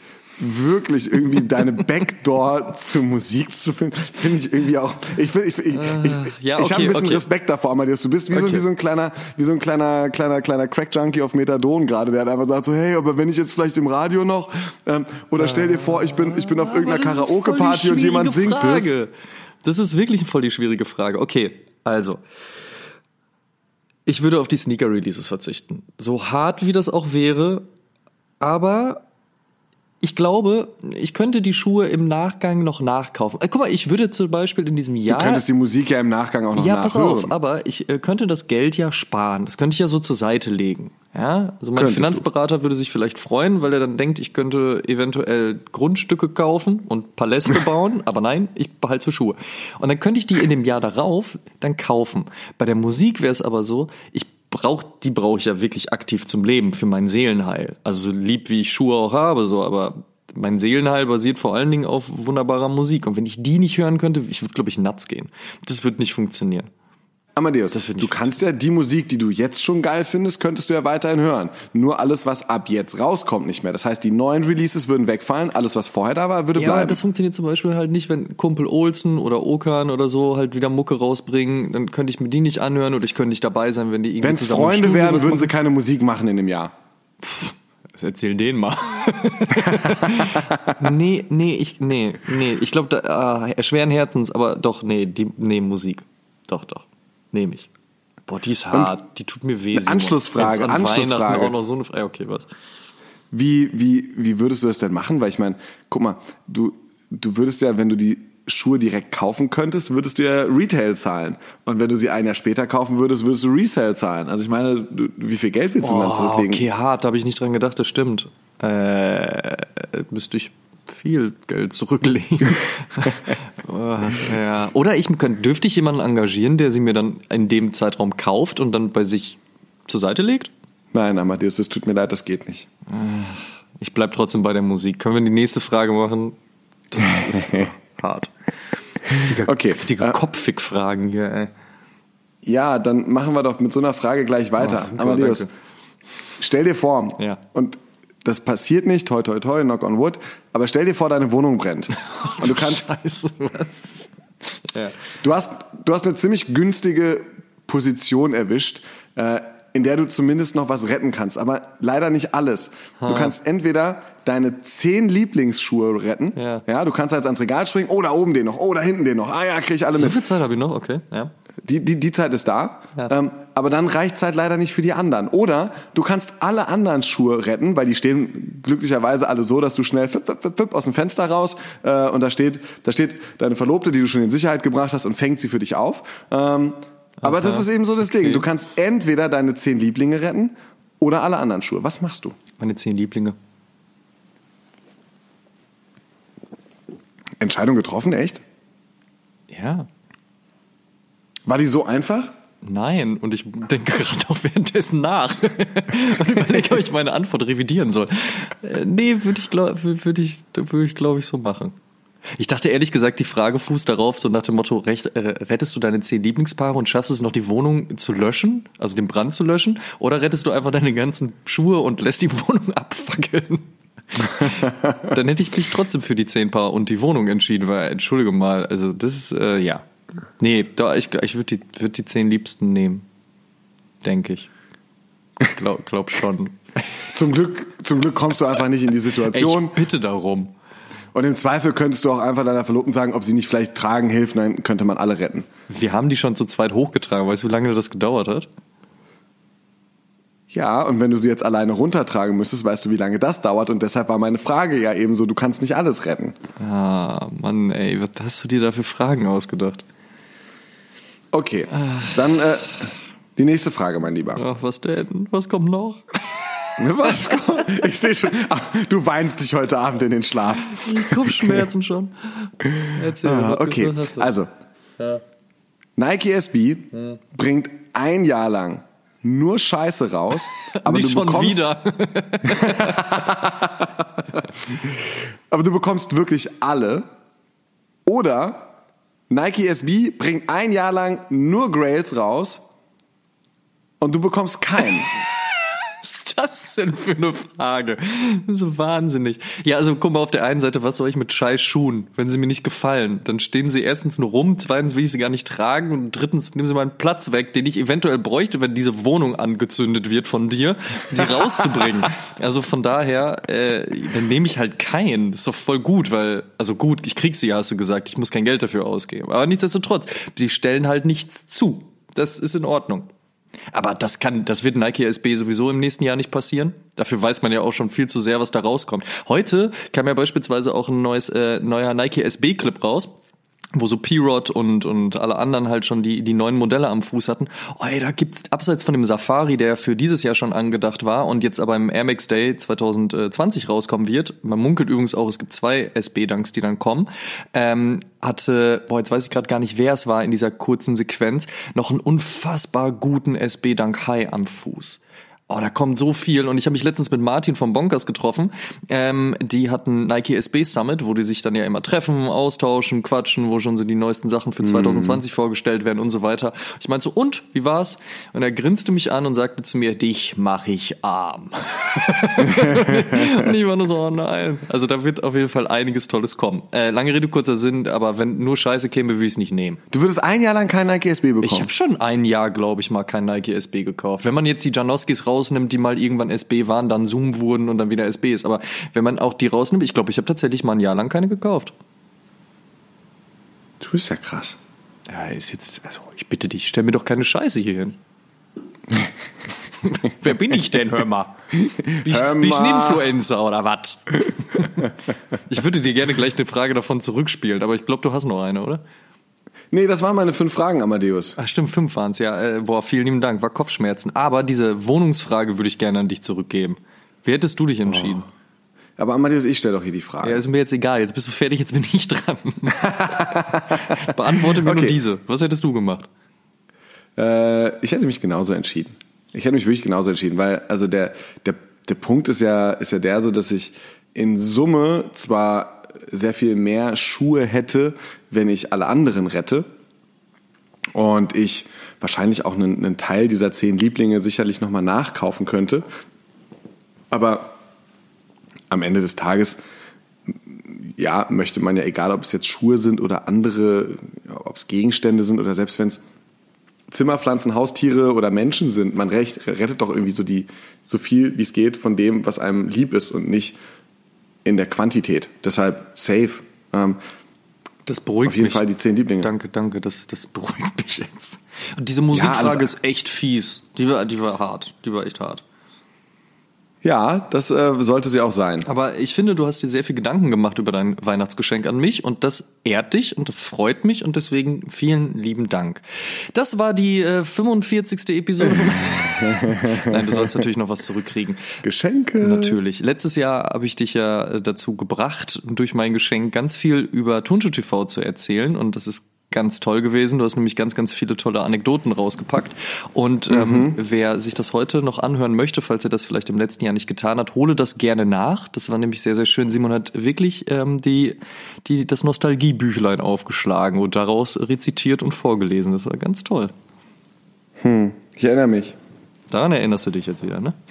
wirklich irgendwie deine Backdoor zur Musik zu finden, finde ich irgendwie auch. Ich habe ein bisschen Respekt davor, Amadeus. Du bist wie so ein kleiner Crack-Junkie auf Methadon gerade, der hat einfach sagt so, hey, aber wenn ich jetzt vielleicht im Radio noch, oder stell dir vor, ich bin auf irgendeiner Karaoke-Party und jemand singt das. Das ist wirklich voll die schwierige Frage. Okay, also. Ich würde auf die Sneaker-Releases verzichten. So hart wie das auch wäre, aber ich glaube, ich könnte die Schuhe im Nachgang noch nachkaufen. Guck mal, ich würde zum Beispiel in diesem Jahr... Du könntest die Musik ja im Nachgang auch noch nachhören. Ja, pass auf, aber ich könnte das Geld ja sparen. Das könnte ich ja so zur Seite legen. Ja, also mein Finanzberater würde sich vielleicht freuen, weil er dann denkt, ich könnte eventuell Grundstücke kaufen und Paläste bauen. Aber nein, ich behalte für Schuhe. Und dann könnte ich die in dem Jahr darauf dann kaufen. Bei der Musik wäre es aber so, die brauche ich ja wirklich aktiv zum Leben, für mein Seelenheil. Also so lieb, wie ich Schuhe auch habe, so, aber mein Seelenheil basiert vor allen Dingen auf wunderbarer Musik. Und wenn ich die nicht hören könnte, ich würde, glaube ich, nuts gehen. Das wird nicht funktionieren. Amadeus, du kannst ja die Musik, die du jetzt schon geil findest, könntest du ja weiterhin hören. Nur alles, was ab jetzt rauskommt, nicht mehr. Das heißt, die neuen Releases würden wegfallen, alles, was vorher da war, würde bleiben. Ja, das funktioniert zum Beispiel halt nicht, wenn Kumpel Olsen oder Okan oder so halt wieder Mucke rausbringen, dann könnte ich mir die nicht anhören oder ich könnte nicht dabei sein, wenn die irgendwie zusammen Freunde Studio wären, würden sie keine Musik machen in dem Jahr. Das erzähl denen mal. Nee, ich glaube, schweren Herzens, aber doch, Musik. Doch. Nehme ich. Boah, die ist hart. Und die tut mir weh. Anschlussfrage. Auch noch so eine Frage. Okay, was? Wie würdest du das denn machen? Weil ich meine, guck mal, du würdest ja, wenn du die Schuhe direkt kaufen könntest, würdest du ja Retail zahlen. Und wenn du sie ein Jahr später kaufen würdest, würdest du Resale zahlen. Also ich meine, wie viel Geld willst du dann zurücklegen? Okay, hart, da habe ich nicht dran gedacht, das stimmt. Müsste ich viel Geld zurücklegen. Ja. Oder dürfte ich jemanden engagieren, der sie mir dann in dem Zeitraum kauft und dann bei sich zur Seite legt? Nein, Amadeus, das tut mir leid, das geht nicht. Ich bleib trotzdem bei der Musik. Können wir die nächste Frage machen? Das ist hart. Richtige Kopffick-Fragen hier, ey. Ja, dann machen wir doch mit so einer Frage gleich weiter. Amadeus, danke. Stell dir vor, und das passiert nicht, toi toi toi, knock on wood, aber stell dir vor, deine Wohnung brennt. Und du kannst... Scheiße, was? Ja. Du hast eine ziemlich günstige Position erwischt, in der du zumindest noch was retten kannst, aber leider nicht alles. Du kannst entweder deine 10 Lieblingsschuhe retten, ja, du kannst jetzt ans Regal springen, da oben den noch, da hinten den noch, krieg ich alle mit. So viel Zeit habe ich noch, okay, ja. Die Zeit ist da, aber dann reicht Zeit leider nicht für die anderen. Oder du kannst alle anderen Schuhe retten, weil die stehen glücklicherweise alle so, dass du schnell aus dem Fenster raus und da steht deine Verlobte, die du schon in Sicherheit gebracht hast und fängt sie für dich auf. Aber das ist eben so das Ding. Du kannst entweder deine 10 Lieblinge retten oder alle anderen Schuhe. Was machst du? Meine 10 Lieblinge. Entscheidung getroffen, echt? Ja. War die so einfach? Nein, und ich denke gerade auch währenddessen nach und überlege, ob ich meine Antwort revidieren soll. Nee, würde ich, glaube ich, so machen. Ich dachte ehrlich gesagt, die Frage fußt darauf, so nach dem Motto, rettest du deine 10 Lieblingspaare und schaffst es noch, die Wohnung zu löschen, also den Brand zu löschen, oder rettest du einfach deine ganzen Schuhe und lässt die Wohnung abfackeln? Dann hätte ich mich trotzdem für die 10 Paar und die Wohnung entschieden, weil, entschuldige mal, also das ist, ja. Nee, ich würde die 10 Liebsten nehmen. Denke ich. Glaub schon. Zum Glück kommst du einfach nicht in die Situation. Ich bitte darum. Und im Zweifel könntest du auch einfach deiner Verlobten sagen, ob sie nicht vielleicht tragen hilft, dann könnte man alle retten. Wir haben die schon zu zweit hochgetragen. Weißt du, wie lange das gedauert hat? Ja, und wenn du sie jetzt alleine runtertragen müsstest, weißt du, wie lange das dauert. Und deshalb war meine Frage ja eben so, du kannst nicht alles retten. Ah, Mann, ey, was hast du dir da für Fragen ausgedacht? Okay, dann die nächste Frage, mein Lieber. Ach, was denn? Was kommt noch? Was kommt? Ich sehe schon, du weinst dich heute Abend in den Schlaf. Kopfschmerzen schon. Erzähl, okay, was hast du? Also, Nike SB bringt ein Jahr lang nur Scheiße raus, aber nicht du bekommst, schon wieder. aber du bekommst wirklich alle. Oder Nike SB bringt ein Jahr lang nur Grails raus und du bekommst keinen. Was ist das denn für eine Frage? So wahnsinnig. Ja, also guck mal, auf der einen Seite, was soll ich mit scheiß Schuhen, wenn sie mir nicht gefallen? Dann stehen sie erstens nur rum, zweitens will ich sie gar nicht tragen und drittens nehmen sie mal einen Platz weg, den ich eventuell bräuchte, wenn diese Wohnung angezündet wird von dir, sie rauszubringen. Also von daher, dann nehme ich halt keinen. Das ist doch voll gut, weil, also gut, ich krieg sie, hast du gesagt, ich muss kein Geld dafür ausgeben. Aber nichtsdestotrotz, die stellen halt nichts zu. Das ist in Ordnung. Aber das wird Nike SB sowieso im nächsten Jahr nicht passieren. Dafür weiß man ja auch schon viel zu sehr, was da rauskommt. Heute kam ja beispielsweise auch ein neuer Nike SB Clip raus, wo so P-Rod und alle anderen halt schon die neuen Modelle am Fuß hatten. Oh ey, da gibt's abseits von dem Safari, der für dieses Jahr schon angedacht war und jetzt aber im Air Max Day 2020 rauskommen wird. Man munkelt übrigens auch, es gibt 2 SB-Dunks, die dann kommen. Jetzt weiß ich gerade gar nicht, wer es war in dieser kurzen Sequenz, noch einen unfassbar guten SB-Dunk High am Fuß. Oh, da kommt so viel. Und ich habe mich letztens mit Martin von Bonkers getroffen. Die hatten Nike SB Summit, wo die sich dann ja immer treffen, austauschen, quatschen, wo schon so die neuesten Sachen für 2020 vorgestellt werden und so weiter. Ich meinte so, und, wie war's? Und er grinste mich an und sagte zu mir, dich mach ich arm. Und ich war nur so, oh nein. Also da wird auf jeden Fall einiges Tolles kommen. Lange Rede, kurzer Sinn, aber wenn nur Scheiße käme, würde ich es nicht nehmen. Du würdest ein Jahr lang kein Nike SB bekommen? Ich habe schon ein Jahr, glaube ich, mal kein Nike SB gekauft. Wenn man jetzt die Janoskis rausnimmt, die mal irgendwann SB waren, dann Zoom wurden und dann wieder SB ist. Aber wenn man auch die rausnimmt, ich glaube, ich habe tatsächlich mal ein Jahr lang keine gekauft. Du bist ja krass. Ja, ist jetzt, also ich bitte dich, stell mir doch keine Scheiße hier hin. Wer bin ich denn, hör mal? Bin ich ein Influencer oder was? Ich würde dir gerne gleich eine Frage davon zurückspielen, aber ich glaube, du hast noch eine, oder? Nee, das waren meine 5 Fragen, Amadeus. Ach stimmt, 5 waren es, ja. Vielen lieben Dank, war Kopfschmerzen. Aber diese Wohnungsfrage würde ich gerne an dich zurückgeben. Wie hättest du dich entschieden? Aber Amadeus, ich stelle doch hier die Frage. Ja, ist mir jetzt egal, jetzt bist du fertig, jetzt bin ich dran. Beantworte mir nur diese. Was hättest du gemacht? Ich hätte mich genauso entschieden. Ich hätte mich wirklich genauso entschieden, weil also der Punkt ist ja der so, dass ich in Summe zwar sehr viel mehr Schuhe hätte, wenn ich alle anderen rette. Und ich wahrscheinlich auch einen Teil dieser 10 Lieblinge sicherlich nochmal nachkaufen könnte. Aber am Ende des Tages, ja, möchte man ja, egal ob es jetzt Schuhe sind oder andere, ob es Gegenstände sind oder selbst wenn es Zimmerpflanzen, Haustiere oder Menschen sind, man rettet doch irgendwie so viel, wie es geht, von dem, was einem lieb ist und nicht in der Quantität. Deshalb safe. Das beruhigt mich. Auf jeden Fall die 10 Lieblinge. Danke, das beruhigt mich jetzt. Und diese Musikfrage ist echt fies. Die war hart. Die war echt hart. Ja, das sollte sie auch sein. Aber ich finde, du hast dir sehr viel Gedanken gemacht über dein Weihnachtsgeschenk an mich und das ehrt dich und das freut mich und deswegen vielen lieben Dank. Das war die 45. Episode. Nein, du sollst natürlich noch was zurückkriegen. Geschenke. Natürlich. Letztes Jahr habe ich dich ja dazu gebracht, durch mein Geschenk ganz viel über Turnschuh TV zu erzählen und das ist ganz toll gewesen. Du hast nämlich ganz, ganz viele tolle Anekdoten rausgepackt. Und wer sich das heute noch anhören möchte, falls er das vielleicht im letzten Jahr nicht getan hat, hole das gerne nach. Das war nämlich sehr, sehr schön. Simon hat wirklich das Nostalgiebüchlein aufgeschlagen und daraus rezitiert und vorgelesen. Das war ganz toll. Ich erinnere mich. Daran erinnerst du dich jetzt wieder, ne?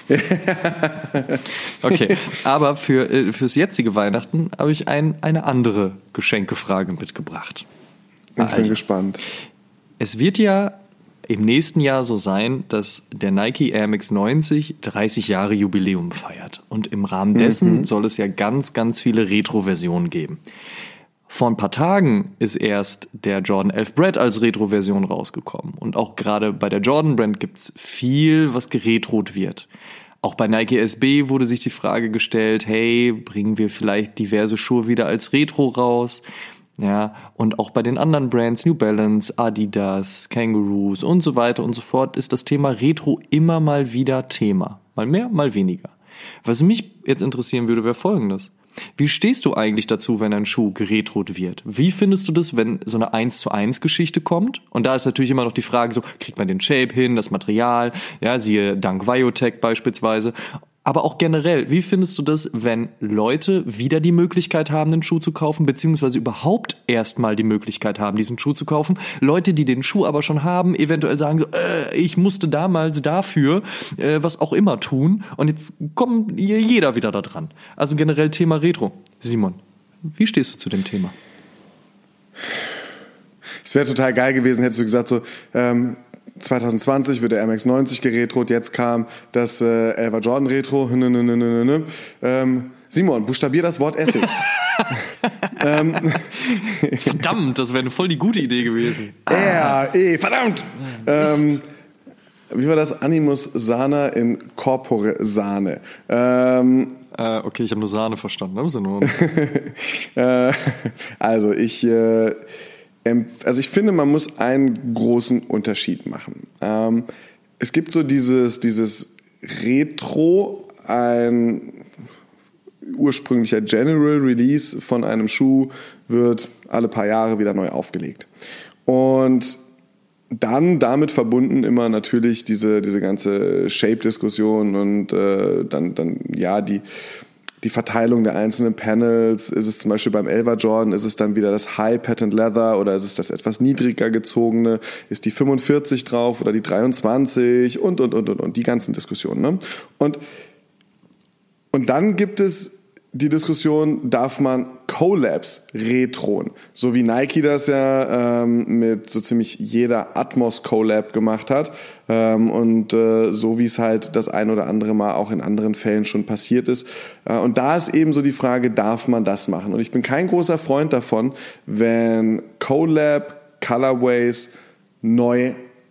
Okay, aber fürs jetzige Weihnachten habe ich eine andere Geschenkefrage mitgebracht. Ich bin gespannt. Es wird ja im nächsten Jahr so sein, dass der Nike Air Max 90 30 Jahre Jubiläum feiert. Und im Rahmen dessen soll es ja ganz, ganz viele Retro-Versionen geben. Vor ein paar Tagen ist erst der Jordan 11 Bred als Retro-Version rausgekommen. Und auch gerade bei der Jordan Brand gibt's viel, was geretrot wird. Auch bei Nike SB wurde sich die Frage gestellt, hey, bringen wir vielleicht diverse Schuhe wieder als Retro raus? Ja, und auch bei den anderen Brands, New Balance, Adidas, Kangaroos und so weiter und so fort, ist das Thema Retro immer mal wieder Thema. Mal mehr, mal weniger. Was mich jetzt interessieren würde, wäre Folgendes. Wie stehst du eigentlich dazu, wenn ein Schuh geretrot wird? Wie findest du das, wenn so eine 1:1 Geschichte kommt? Und da ist natürlich immer noch die Frage so, kriegt man den Shape hin, das Material? Ja, siehe Dunk Viotech beispielsweise. Aber auch generell, wie findest du das, wenn Leute wieder die Möglichkeit haben, einen Schuh zu kaufen, beziehungsweise überhaupt erstmal die Möglichkeit haben, diesen Schuh zu kaufen? Leute, die den Schuh aber schon haben, eventuell sagen so, ich musste damals dafür was auch immer tun und jetzt kommt jeder wieder da dran. Also generell Thema Retro. Simon, wie stehst du zu dem Thema? Es wäre total geil gewesen, hättest du gesagt so, 2020 wird der Air Max 90 geretrot, jetzt kam das 11er Jordan Retro. Simon, buchstabier das Wort Essex. Verdammt, das wäre voll die gute Idee gewesen. Verdammt! Wie war das? Animus Sana in Corpore Sane. Okay, ich habe nur Sahne verstanden. Also ich finde, man muss einen großen Unterschied machen. Es gibt so dieses Retro, ein ursprünglicher General Release von einem Schuh wird alle paar Jahre wieder neu aufgelegt. Und dann damit verbunden immer natürlich diese ganze Shape-Diskussion und dann die Verteilung der einzelnen Panels. Ist es zum Beispiel beim 11er Jordan, ist es dann wieder das High Patent Leather oder ist es das etwas niedriger gezogene? Ist die 45 drauf oder die 23 und die ganzen Diskussionen. Ne? Und dann gibt es die Diskussion, darf man Collabs retroen? So wie Nike das ja mit so ziemlich jeder Atmos Collab gemacht hat und so wie es halt das ein oder andere Mal auch in anderen Fällen schon passiert ist. Und da ist eben so die Frage, darf man das machen? Und ich bin kein großer Freund davon, wenn Collab Colorways neu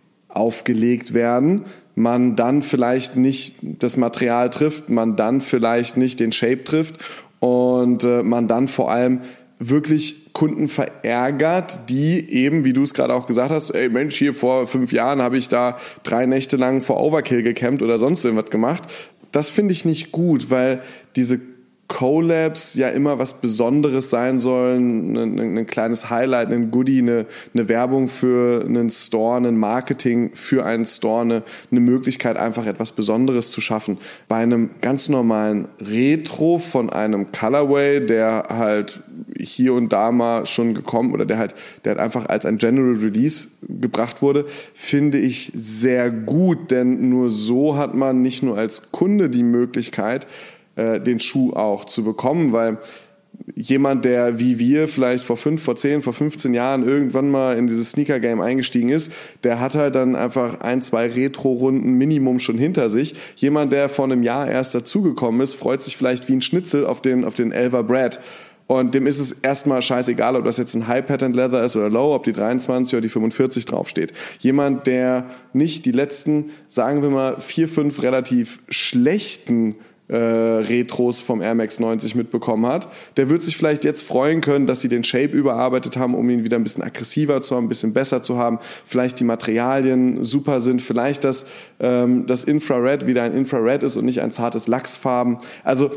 aufgelegt werden, man dann vielleicht nicht das Material trifft, man dann vielleicht nicht den Shape trifft und man dann vor allem wirklich Kunden verärgert, die eben, wie du es gerade auch gesagt hast, ey Mensch, hier vor 5 Jahren habe ich da 3 Nächte lang vor Overkill gecampt oder sonst irgendwas gemacht. Das finde ich nicht gut, weil diese Collabs ja immer was Besonderes sein sollen, ein kleines Highlight, ein Goodie, eine Werbung für einen Store, ein Marketing für einen Store, eine Möglichkeit, einfach etwas Besonderes zu schaffen. Bei einem ganz normalen Retro von einem Colorway, der halt hier und da mal schon gekommen oder der halt einfach als ein General Release gebracht wurde, finde ich sehr gut, denn nur so hat man nicht nur als Kunde die Möglichkeit, den Schuh auch zu bekommen, weil jemand, der wie wir vielleicht vor 5, vor 10, vor 15 Jahren irgendwann mal in dieses Sneaker-Game eingestiegen ist, der hat halt dann einfach 1, 2 Retro-Runden Minimum schon hinter sich. Jemand, der vor einem Jahr erst dazugekommen ist, freut sich vielleicht wie ein Schnitzel auf den 11er Brad. Und dem ist es erstmal scheißegal, ob das jetzt ein High Patent Leather ist oder Low, ob die 23 oder die 45 draufsteht. Jemand, der nicht die letzten, sagen wir mal, 4, 5 relativ schlechten Retros vom Air Max 90 mitbekommen hat, der wird sich vielleicht jetzt freuen können, dass sie den Shape überarbeitet haben, um ihn wieder ein bisschen aggressiver zu haben, ein bisschen besser zu haben, vielleicht die Materialien super sind, vielleicht dass das Infrared wieder ein Infrared ist und nicht ein zartes Lachsfarben. Also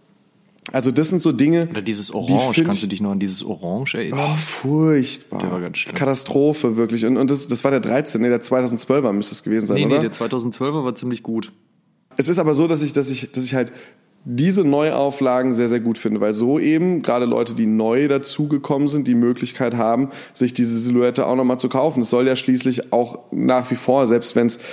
das sind so Dinge. Oder dieses Orange, kannst du dich noch an dieses Orange erinnern? Oh, furchtbar. Der war ganz schlimm. Katastrophe, wirklich. Und das war der 13, der 2012er müsste es gewesen sein, oder? Nee, der 2012er war ziemlich gut. Es ist aber so, dass ich halt diese Neuauflagen sehr, sehr gut finde, weil so eben gerade Leute, die neu dazugekommen sind, die Möglichkeit haben, sich diese Silhouette auch nochmal zu kaufen. Es soll ja schließlich auch nach wie vor, selbst wenn es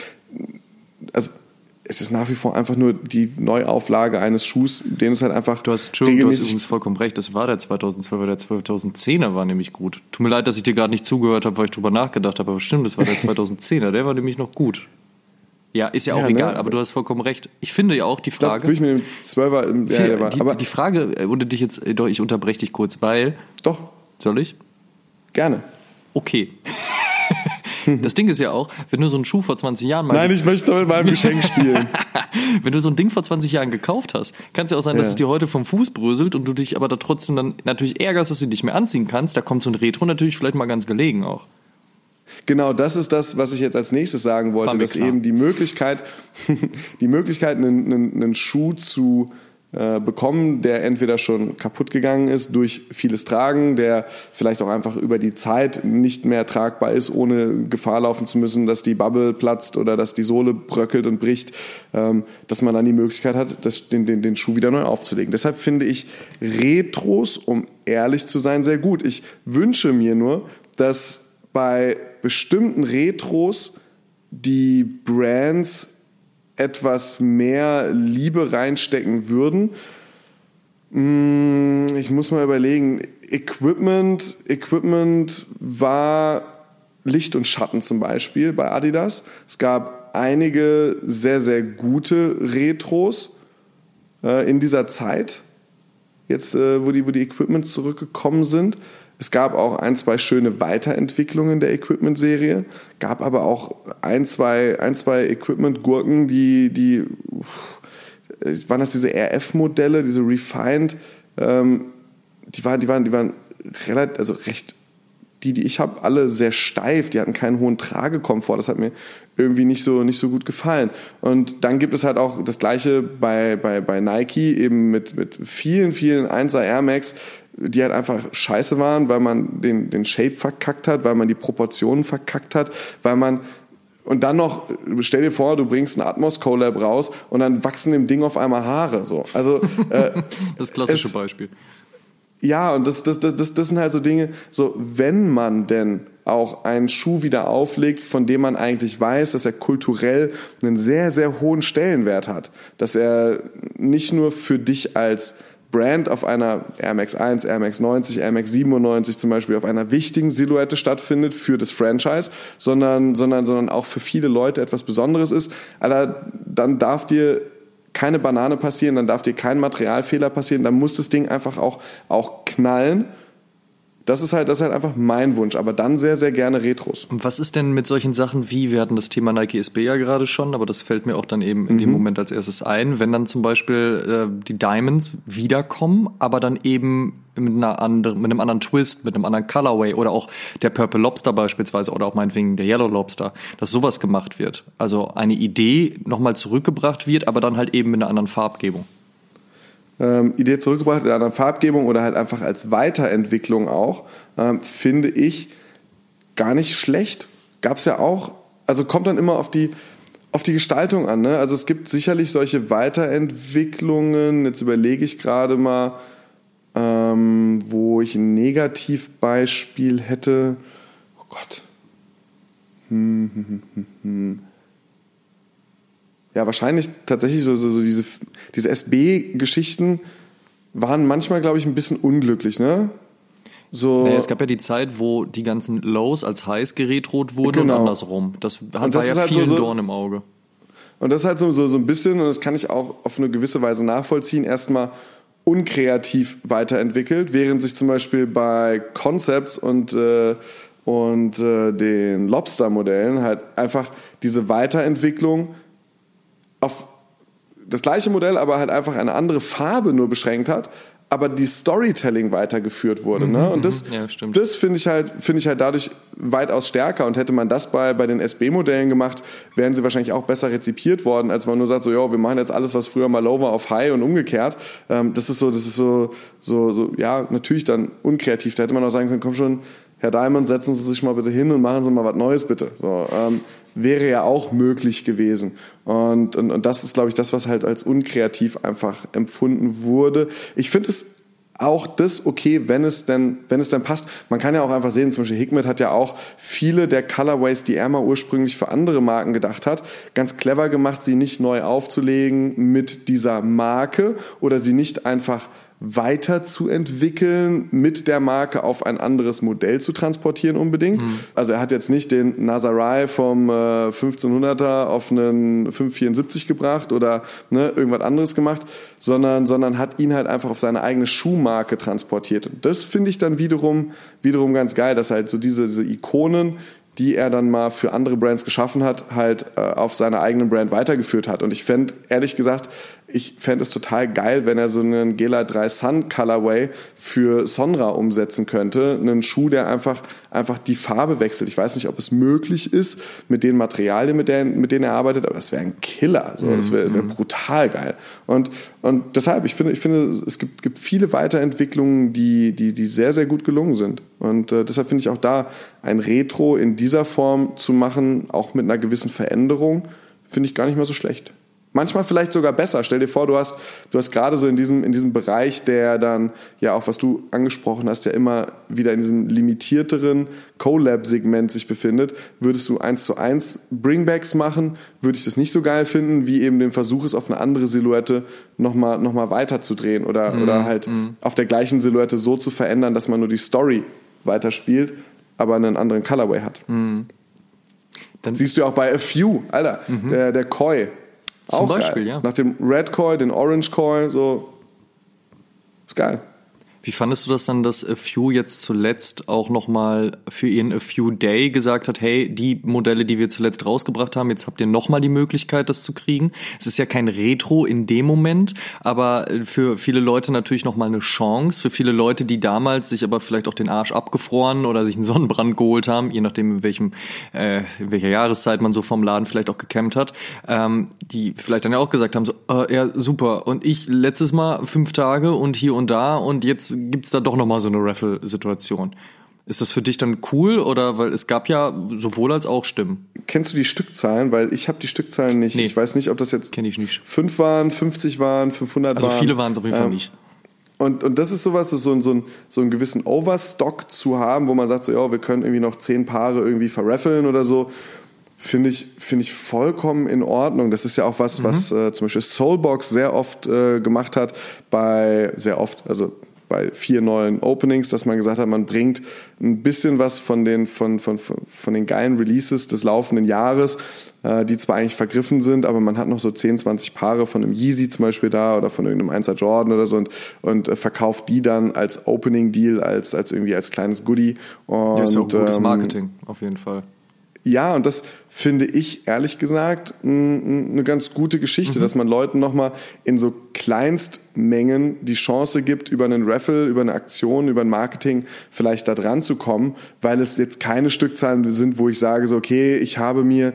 ist nach wie vor einfach nur die Neuauflage eines Schuhs, den es halt einfach Du hast übrigens vollkommen recht, das war der 2012er, der 2010er war nämlich gut. Tut mir leid, dass ich dir gerade nicht zugehört habe, weil ich drüber nachgedacht habe, aber stimmt, das war der 2010er, der war nämlich noch gut. Ja, ist ja auch egal, ne? Aber du hast vollkommen recht. Ich finde ja auch die Frage... Ich glaube, ich mit dem 12er... Die Frage, ich unterbreche dich kurz, weil... Doch. Soll ich? Gerne. Okay. Das Ding ist ja auch, wenn du so einen Schuh vor 20 Jahren mal... Nein, ich möchte mit meinem Geschenk spielen. Wenn du so ein Ding vor 20 Jahren gekauft hast, kann es ja auch sein, dass es dir heute vom Fuß bröselt und du dich aber da trotzdem dann natürlich ärgerst, dass du dich nicht mehr anziehen kannst. Da kommt so ein Retro natürlich vielleicht mal ganz gelegen auch. Genau, das ist das, was ich jetzt als nächstes sagen wollte, dass eben die Möglichkeit, einen Schuh zu bekommen, der entweder schon kaputt gegangen ist durch vieles Tragen, der vielleicht auch einfach über die Zeit nicht mehr tragbar ist, ohne Gefahr laufen zu müssen, dass die Bubble platzt oder dass die Sohle bröckelt und bricht, dass man dann die Möglichkeit hat, den Schuh wieder neu aufzulegen. Deshalb finde ich Retros, um ehrlich zu sein, sehr gut. Ich wünsche mir nur, dass bei bestimmten Retros die Brands etwas mehr Liebe reinstecken würden. Ich muss mal überlegen, Equipment war Licht und Schatten zum Beispiel bei Adidas. Es gab einige sehr, sehr gute Retros in dieser Zeit, jetzt wo die Equipment zurückgekommen sind. Es gab auch 1, 2 schöne Weiterentwicklungen der Equipment-Serie, gab aber auch 1, 2 Equipment-Gurken, die waren das diese RF-Modelle, diese Refined, die waren relativ, also recht, die ich habe, alle sehr steif, die hatten keinen hohen Tragekomfort, das hat mir irgendwie nicht so gut gefallen. Und dann gibt es halt auch das Gleiche bei Nike, eben mit vielen 1er Air Max, die halt einfach scheiße waren, weil man den Shape verkackt hat, weil man die Proportionen verkackt hat, weil man und dann noch, stell dir vor, du bringst ein Atmos Collab raus und dann wachsen dem Ding auf einmal Haare, so. Also das klassische Beispiel. Ja, und das sind halt so Dinge, so wenn man denn auch einen Schuh wieder auflegt, von dem man eigentlich weiß, dass er kulturell einen sehr, sehr hohen Stellenwert hat, dass er nicht nur für dich als Brand auf einer Air Max 1, Air Max 90, Air Max 97 zum Beispiel auf einer wichtigen Silhouette stattfindet für das Franchise, sondern auch für viele Leute etwas Besonderes ist. Alter, dann darf dir keine Banane passieren, dann darf dir kein Materialfehler passieren, dann muss das Ding einfach auch knallen. Das ist halt einfach mein Wunsch, aber dann sehr, sehr gerne Retros. Und was ist denn mit solchen Sachen wie, wir hatten das Thema Nike SB ja gerade schon, aber das fällt mir auch dann eben in dem Moment als erstes ein, wenn dann zum Beispiel die Diamonds wiederkommen, aber dann eben mit einem anderen Twist, mit einem anderen Colorway oder auch der Purple Lobster beispielsweise oder auch meinetwegen der Yellow Lobster, dass sowas gemacht wird. Also eine Idee nochmal zurückgebracht wird, aber dann halt eben mit einer anderen Farbgebung. Idee zurückgebracht in einer anderen Farbgebung oder halt einfach als Weiterentwicklung auch, finde ich gar nicht schlecht. Gab es ja auch, also kommt dann immer auf die Gestaltung an, ne? Also es gibt sicherlich solche Weiterentwicklungen, jetzt überlege ich gerade mal, wo ich ein Negativbeispiel hätte. Oh Gott. Ja, wahrscheinlich tatsächlich so diese SB-Geschichten waren manchmal, glaube ich, ein bisschen unglücklich, ne? So. Naja, es gab ja die Zeit, wo die ganzen Lows als Highs geretrot wurden und andersrum. Das war ja halt vielen Dorn im Auge. Und das ist halt so ein bisschen, und das kann ich auch auf eine gewisse Weise nachvollziehen, erstmal unkreativ weiterentwickelt, während sich zum Beispiel bei Concepts und den Lobster-Modellen halt einfach diese Weiterentwicklung auf das gleiche Modell, aber halt einfach eine andere Farbe nur beschränkt hat, aber die Storytelling weitergeführt wurde. Ne? Und das finde ich halt dadurch weitaus stärker. Und hätte man das bei den SB-Modellen gemacht, wären sie wahrscheinlich auch besser rezipiert worden, als man nur sagt, so, ja, wir machen jetzt alles, was früher mal low war, auf high und umgekehrt. Das ist so, ja, natürlich dann unkreativ. Da hätte man auch sagen können, komm schon, Herr Diamond, setzen Sie sich mal bitte hin und machen Sie mal was Neues, bitte. So, wäre ja auch möglich gewesen. Und das ist, glaube ich, das, was halt als unkreativ einfach empfunden wurde. Ich finde es auch das okay, wenn es denn passt. Man kann ja auch einfach sehen, zum Beispiel Hikmet hat ja auch viele der Colorways, die er mal ursprünglich für andere Marken gedacht hat, ganz clever gemacht, sie nicht neu aufzulegen mit dieser Marke oder sie nicht einfach weiterzuentwickeln, mit der Marke auf ein anderes Modell zu transportieren unbedingt. Also er hat jetzt nicht den Nazarai vom 1500er auf einen 574 gebracht oder irgendwas anderes gemacht, sondern hat ihn halt einfach auf seine eigene Schuhmarke transportiert. Und das finde ich dann wiederum ganz geil, dass halt so diese Ikonen die er dann mal für andere Brands geschaffen hat, halt auf seiner eigenen Brand weitergeführt hat. Und ich fände, ehrlich gesagt, es total geil, wenn er so einen Gela 3 Sun Colorway für Sonra umsetzen könnte. Einen Schuh, der einfach die Farbe wechselt. Ich weiß nicht, ob es möglich ist mit den Materialien, mit denen er arbeitet, aber das wäre ein Killer. So, das wäre brutal geil. Und deshalb, ich finde, es gibt viele Weiterentwicklungen, die sehr, sehr gut gelungen sind. Und deshalb finde ich auch da ein Retro in dieser Form zu machen, auch mit einer gewissen Veränderung, finde ich gar nicht mal so schlecht. Manchmal vielleicht sogar besser. Stell dir vor, du hast gerade so in diesem Bereich, der dann, ja auch was du angesprochen hast, ja immer wieder in diesem limitierteren Collab-Segment sich befindet, würdest du 1:1 Bringbacks machen, würde ich das nicht so geil finden, wie eben den Versuch ist, auf eine andere Silhouette noch mal weiter zu drehen oder halt auf der gleichen Silhouette so zu verändern, dass man nur die Story weiterspielt, aber einen anderen Colorway hat. Dann siehst du ja auch bei A Few, Alter, der Koi. Zum Beispiel, geil. Ja. Nach dem Red Koi, den Orange Koi, so. Ist geil. Wie fandest du das dann, dass A Few jetzt zuletzt auch nochmal für ihren A Few Day gesagt hat, hey, die Modelle, die wir zuletzt rausgebracht haben, jetzt habt ihr nochmal die Möglichkeit, das zu kriegen. Es ist ja kein Retro in dem Moment, aber für viele Leute natürlich nochmal eine Chance. Für viele Leute, die damals sich aber vielleicht auch den Arsch abgefroren oder sich einen Sonnenbrand geholt haben, je nachdem in welcher Jahreszeit man so vom Laden vielleicht auch gecampt hat, die vielleicht dann ja auch gesagt haben, so, ja, super. Und ich letztes Mal 5 Tage und hier und da und jetzt gibt's da doch nochmal so eine Raffle-Situation. Ist das für dich dann cool oder, weil es gab ja sowohl als auch Stimmen? Kennst du die Stückzahlen? Weil ich habe die Stückzahlen nicht. Nee. Ich weiß nicht, ob das jetzt kenn ich nicht. 5 waren, 50 waren, 500 waren. Also viele waren es auf jeden Fall nicht. Und das ist sowas, so einen gewissen Overstock zu haben, wo man sagt so, ja, wir können irgendwie noch 10 Paare irgendwie verraffeln oder so. Finde ich vollkommen in Ordnung. Das ist ja auch was zum Beispiel Soulbox sehr oft gemacht hat, bei 4 neuen Openings, dass man gesagt hat, man bringt ein bisschen was von den geilen Releases des laufenden Jahres, die zwar eigentlich vergriffen sind, aber man hat noch so 10, 20 Paare von einem Yeezy zum Beispiel da oder von irgendeinem 1er Jordan oder so und verkauft die dann als Opening-Deal, als irgendwie als kleines Goodie. Und, ja, ist ja auch gutes Marketing, auf jeden Fall. Ja, und das finde ich, ehrlich gesagt, eine ganz gute Geschichte, dass man Leuten nochmal in so Kleinstmengen die Chance gibt, über einen Raffle, über eine Aktion, über ein Marketing vielleicht da dran zu kommen, weil es jetzt keine Stückzahlen sind, wo ich sage so, okay, ich habe mir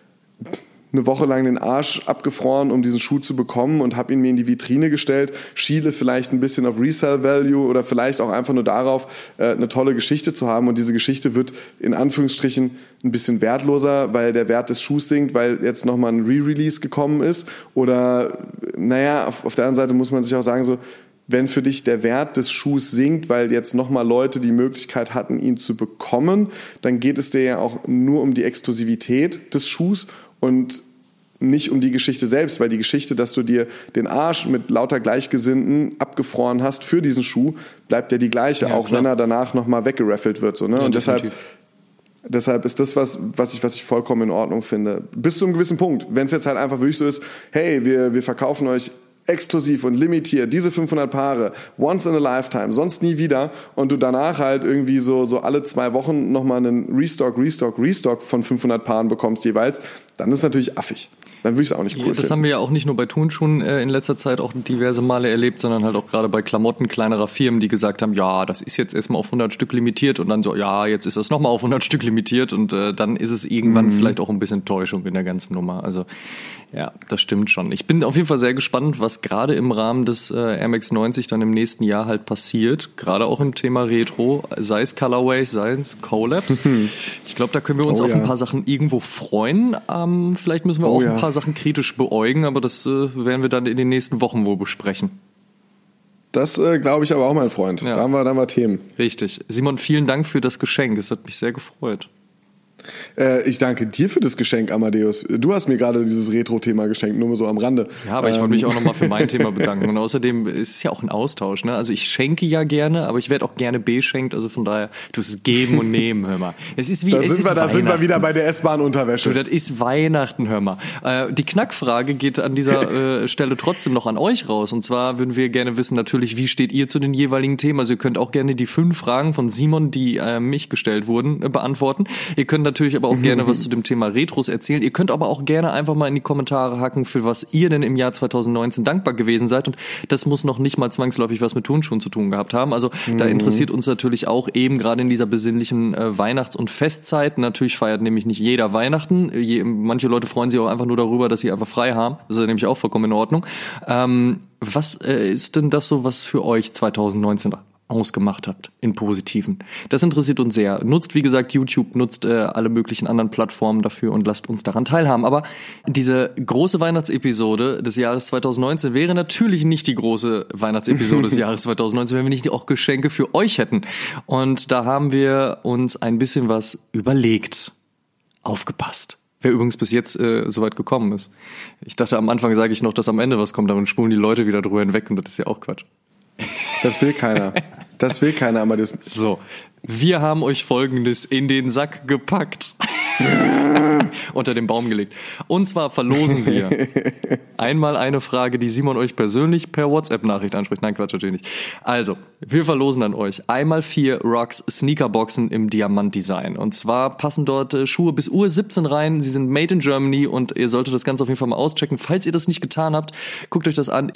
eine Woche lang den Arsch abgefroren, um diesen Schuh zu bekommen und habe ihn mir in die Vitrine gestellt, schiele vielleicht ein bisschen auf Resale-Value oder vielleicht auch einfach nur darauf, eine tolle Geschichte zu haben und diese Geschichte wird in Anführungsstrichen ein bisschen wertloser, weil der Wert des Schuhs sinkt, weil jetzt nochmal ein Re-Release gekommen ist oder naja, auf der anderen Seite muss man sich auch sagen so, wenn für dich der Wert des Schuhs sinkt, weil jetzt nochmal Leute die Möglichkeit hatten, ihn zu bekommen, dann geht es dir ja auch nur um die Exklusivität des Schuhs und nicht um die Geschichte selbst, weil die Geschichte, dass du dir den Arsch mit lauter Gleichgesinnten abgefroren hast für diesen Schuh, bleibt ja die gleiche, ja, auch klar. Wenn er danach nochmal weggeraffelt wird. So, ne? Ja, und deshalb ist das was ich vollkommen in Ordnung finde. Bis zu einem gewissen Punkt. Wenn es jetzt halt einfach wirklich so ist, hey, wir verkaufen euch exklusiv und limitiert diese 500 Paare, once in a lifetime, sonst nie wieder und du danach halt irgendwie so alle 2 Wochen nochmal einen Restock von 500 Paaren bekommst jeweils, dann ist es natürlich affig. Dann würde ich es auch nicht cool finden. Das haben wir ja auch nicht nur bei Turnschuhen in letzter Zeit auch diverse Male erlebt, sondern halt auch gerade bei Klamotten kleinerer Firmen, die gesagt haben, ja, das ist jetzt erstmal auf 100 Stück limitiert und dann so, ja, jetzt ist das nochmal auf 100 Stück limitiert und dann ist es irgendwann vielleicht auch ein bisschen Täuschung in der ganzen Nummer. Also ja, das stimmt schon. Ich bin auf jeden Fall sehr gespannt, was gerade im Rahmen des Air Max 90 dann im nächsten Jahr halt passiert, gerade auch im Thema Retro, sei es Colorways, sei es Collabs. Ich glaube, da können wir uns auf ein paar Sachen irgendwo freuen. Vielleicht müssen wir auch ein paar Sachen kritisch beäugen, aber das werden wir dann in den nächsten Wochen wohl besprechen. Das glaube ich aber auch, mein Freund. Ja. Da haben wir Themen. Richtig. Simon, vielen Dank für das Geschenk. Es hat mich sehr gefreut. Ich danke dir für das Geschenk, Amadeus. Du hast mir gerade dieses Retro-Thema geschenkt, nur mal so am Rande. Ja, aber ich wollte mich auch nochmal für mein Thema bedanken. Und außerdem ist es ja auch ein Austausch. Ne? Also ich schenke ja gerne, aber ich werde auch gerne beschenkt. Also von daher, du hast es geben und nehmen, hör mal. Es ist wie, da sind wir wieder bei der S-Bahn-Unterwäsche. Du, das ist Weihnachten, hör mal. Die Knackfrage geht an dieser Stelle trotzdem noch an euch raus. Und zwar würden wir gerne wissen, natürlich, wie steht ihr zu den jeweiligen Themen? Also ihr könnt auch gerne die 5 Fragen von Simon, die mich gestellt wurden, beantworten. Ihr könnt natürlich aber auch gerne was zu dem Thema Retros erzählen. Ihr könnt aber auch gerne einfach mal in die Kommentare hacken, für was ihr denn im Jahr 2019 dankbar gewesen seid. Und das muss noch nicht mal zwangsläufig was mit Turnschuhen zu tun gehabt haben. Also da interessiert uns natürlich auch eben gerade in dieser besinnlichen Weihnachts- und Festzeit. Natürlich feiert nämlich nicht jeder Weihnachten. Manche Leute freuen sich auch einfach nur darüber, dass sie einfach frei haben. Das ist nämlich auch vollkommen in Ordnung. Was ist denn das so, was für euch 2019 ausgemacht habt in Positiven? Das interessiert uns sehr. Nutzt, wie gesagt, YouTube, nutzt alle möglichen anderen Plattformen dafür und lasst uns daran teilhaben. Aber diese große Weihnachtsepisode des Jahres 2019 wäre natürlich nicht die große Weihnachtsepisode des Jahres 2019, wenn wir nicht auch Geschenke für euch hätten. Und da haben wir uns ein bisschen was überlegt. Aufgepasst. Wer übrigens bis jetzt so weit gekommen ist. Ich dachte, am Anfang sage ich noch, dass am Ende was kommt, aber dann spulen die Leute wieder drüber hinweg und das ist ja auch Quatsch. Das will keiner. Das will keiner, Amadeus. So, wir haben euch Folgendes in den Sack gepackt. Unter den Baum gelegt. Und zwar verlosen wir einmal eine Frage, die Simon euch persönlich per WhatsApp-Nachricht anspricht. Nein, Quatsch, natürlich nicht. Also, wir verlosen an euch einmal 4 Rocks Sneakerboxen im Diamant-Design. Und zwar passen dort Schuhe bis Uhr 17 rein. Sie sind made in Germany und ihr solltet das Ganze auf jeden Fall mal auschecken. Falls ihr das nicht getan habt, guckt euch das an.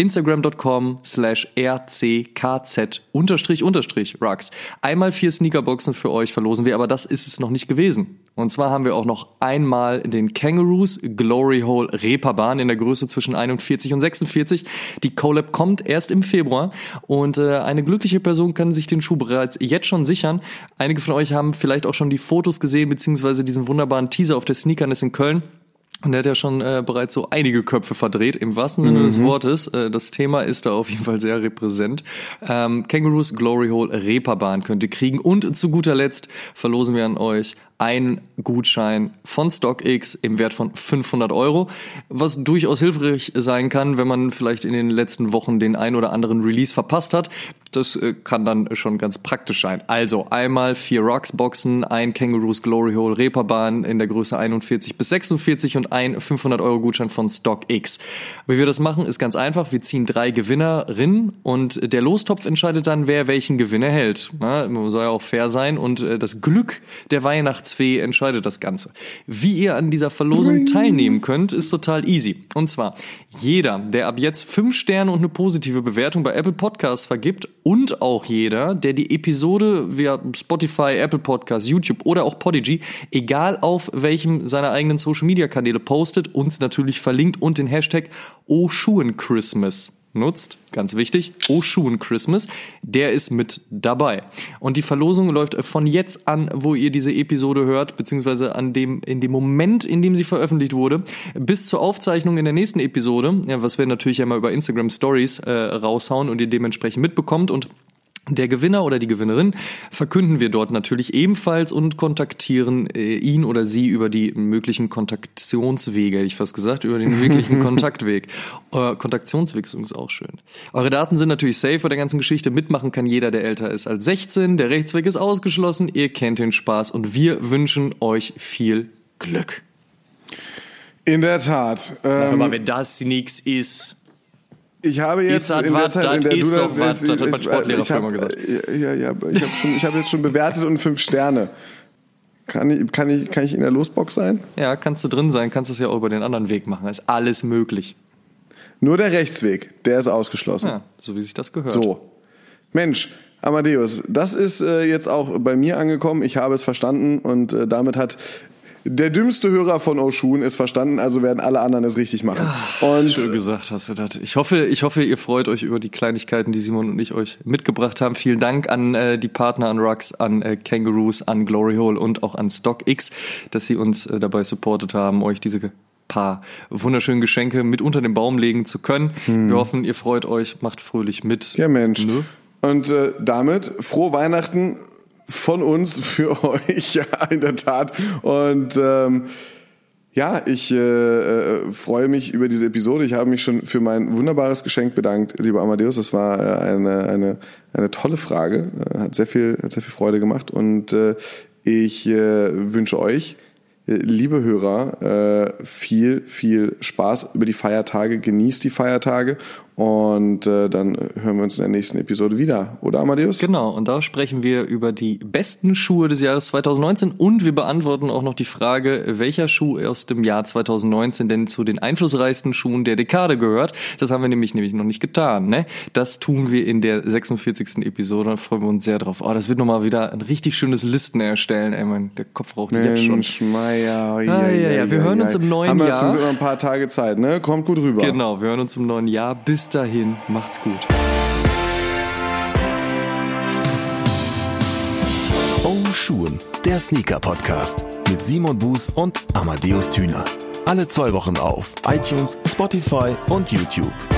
Instagram.com/rckz_Rocks. Einmal 4 Sneakerboxen für euch verlosen wir, aber das ist es noch nicht gewesen. Und zwar haben wir auch noch einmal den Kangaroos Glory Hole Reeperbahn in der Größe zwischen 41 und 46. Die Collab kommt erst im Februar und eine glückliche Person kann sich den Schuh bereits jetzt schon sichern. Einige von euch haben vielleicht auch schon die Fotos gesehen, beziehungsweise diesen wunderbaren Teaser auf der Sneakerness in Köln. Und der hat ja schon bereits so einige Köpfe verdreht, im wahrsten Sinne des Wortes. Das Thema ist da auf jeden Fall sehr repräsent. Kangaroos Glory Hole Reeperbahn könnt ihr kriegen. Und zu guter Letzt verlosen wir an euch einen Gutschein von StockX im Wert von 500 €, was durchaus hilfreich sein kann, wenn man vielleicht in den letzten Wochen den ein oder anderen Release verpasst hat. Das kann dann schon ganz praktisch sein. Also einmal 4 Rocks-Boxen, ein Kangaroos Glory Hole Reeperbahn in der Größe 41 bis 46 und ein 500 € Gutschein von StockX. Wie wir das machen, ist ganz einfach. Wir ziehen 3 Gewinnerinnen und der Lostopf entscheidet dann, wer welchen Gewinn erhält. Man soll ja auch fair sein und das Glück der Weihnachtsfee entscheidet das Ganze. Wie ihr an dieser Verlosung teilnehmen könnt, ist total easy. Und zwar, jeder, der ab jetzt 5 Sterne und eine positive Bewertung bei Apple Podcasts vergibt und auch jeder, der die Episode via Spotify, Apple Podcasts, YouTube oder auch Podigy, egal auf welchem seiner eigenen Social-Media-Kanäle postet, uns natürlich verlinkt und den Hashtag @OSchuhenChristmas nutzt, ganz wichtig, @OSchuhenChristmas, der ist mit dabei. Und die Verlosung läuft von jetzt an, wo ihr diese Episode hört, beziehungsweise in dem Moment, in dem sie veröffentlicht wurde, bis zur Aufzeichnung in der nächsten Episode, was wir natürlich ja mal über Instagram Stories raushauen und ihr dementsprechend mitbekommt. Und der Gewinner oder die Gewinnerin verkünden wir dort natürlich ebenfalls und kontaktieren ihn oder sie über die möglichen Kontaktionswege, hätte ich fast gesagt, über den möglichen Kontaktweg. Kontaktionsweg ist auch schön. Eure Daten sind natürlich safe bei der ganzen Geschichte. Mitmachen kann jeder, der älter ist als 16. Der Rechtsweg ist ausgeschlossen. Ihr kennt den Spaß und wir wünschen euch viel Glück. In der Tat. Aber wenn das nichts ist... Ich habe jetzt in der Zeit, in der du das hat mein Sportlehrer früher mal gesagt. Ich habe jetzt schon bewertet und 5 Sterne. Kann ich in der Losbox sein? Ja, kannst du drin sein, kannst es ja auch über den anderen Weg machen. Ist alles möglich. Nur der Rechtsweg, der ist ausgeschlossen. Ja, so wie sich das gehört. So. Mensch, Amadeus, das ist jetzt auch bei mir angekommen. Ich habe es verstanden und damit hat der dümmste Hörer von Oshun es verstanden, also werden alle anderen es richtig machen. Und schön gesagt hast du das. Ich hoffe, ihr freut euch über die Kleinigkeiten, die Simon und ich euch mitgebracht haben. Vielen Dank an die Partner, an Rocks, an Kangaroos, an Glory Hole und auch an StockX, dass sie uns dabei supportet haben, euch diese paar wunderschönen Geschenke mit unter den Baum legen zu können. Wir hoffen, ihr freut euch, macht fröhlich mit. Ja, Mensch. Ne? Und damit frohe Weihnachten von uns für euch, ja, in der Tat. Und ich freue mich über diese Episode. Ich habe mich schon für mein wunderbares Geschenk bedankt, lieber Amadeus. Das war eine tolle Frage. Hat sehr viel Freude gemacht. Und ich wünsche euch, liebe Hörer, viel, viel Spaß über die Feiertage. Genießt die Feiertage Und dann hören wir uns in der nächsten Episode wieder, oder Amadeus? Genau, und da sprechen wir über die besten Schuhe des Jahres 2019 und wir beantworten auch noch die Frage, welcher Schuh aus dem Jahr 2019 denn zu den einflussreichsten Schuhen der Dekade gehört. Das haben wir nämlich noch nicht getan, ne? Das tun wir in der 46. Episode, da freuen wir uns sehr drauf. Oh, das wird nochmal wieder ein richtig schönes Listen erstellen, ey, der Kopf raucht jetzt schon. Meier, wir hören uns im neuen Jahr. Haben wir zum Glück noch ein paar Tage Zeit, ne? Kommt gut rüber. Genau, wir hören uns im neuen Jahr. Bis dahin, macht's gut. Oh Schuhen, der Sneaker-Podcast mit Simon Buß und Amadeus Thüner. Alle 2 Wochen auf iTunes, Spotify und YouTube.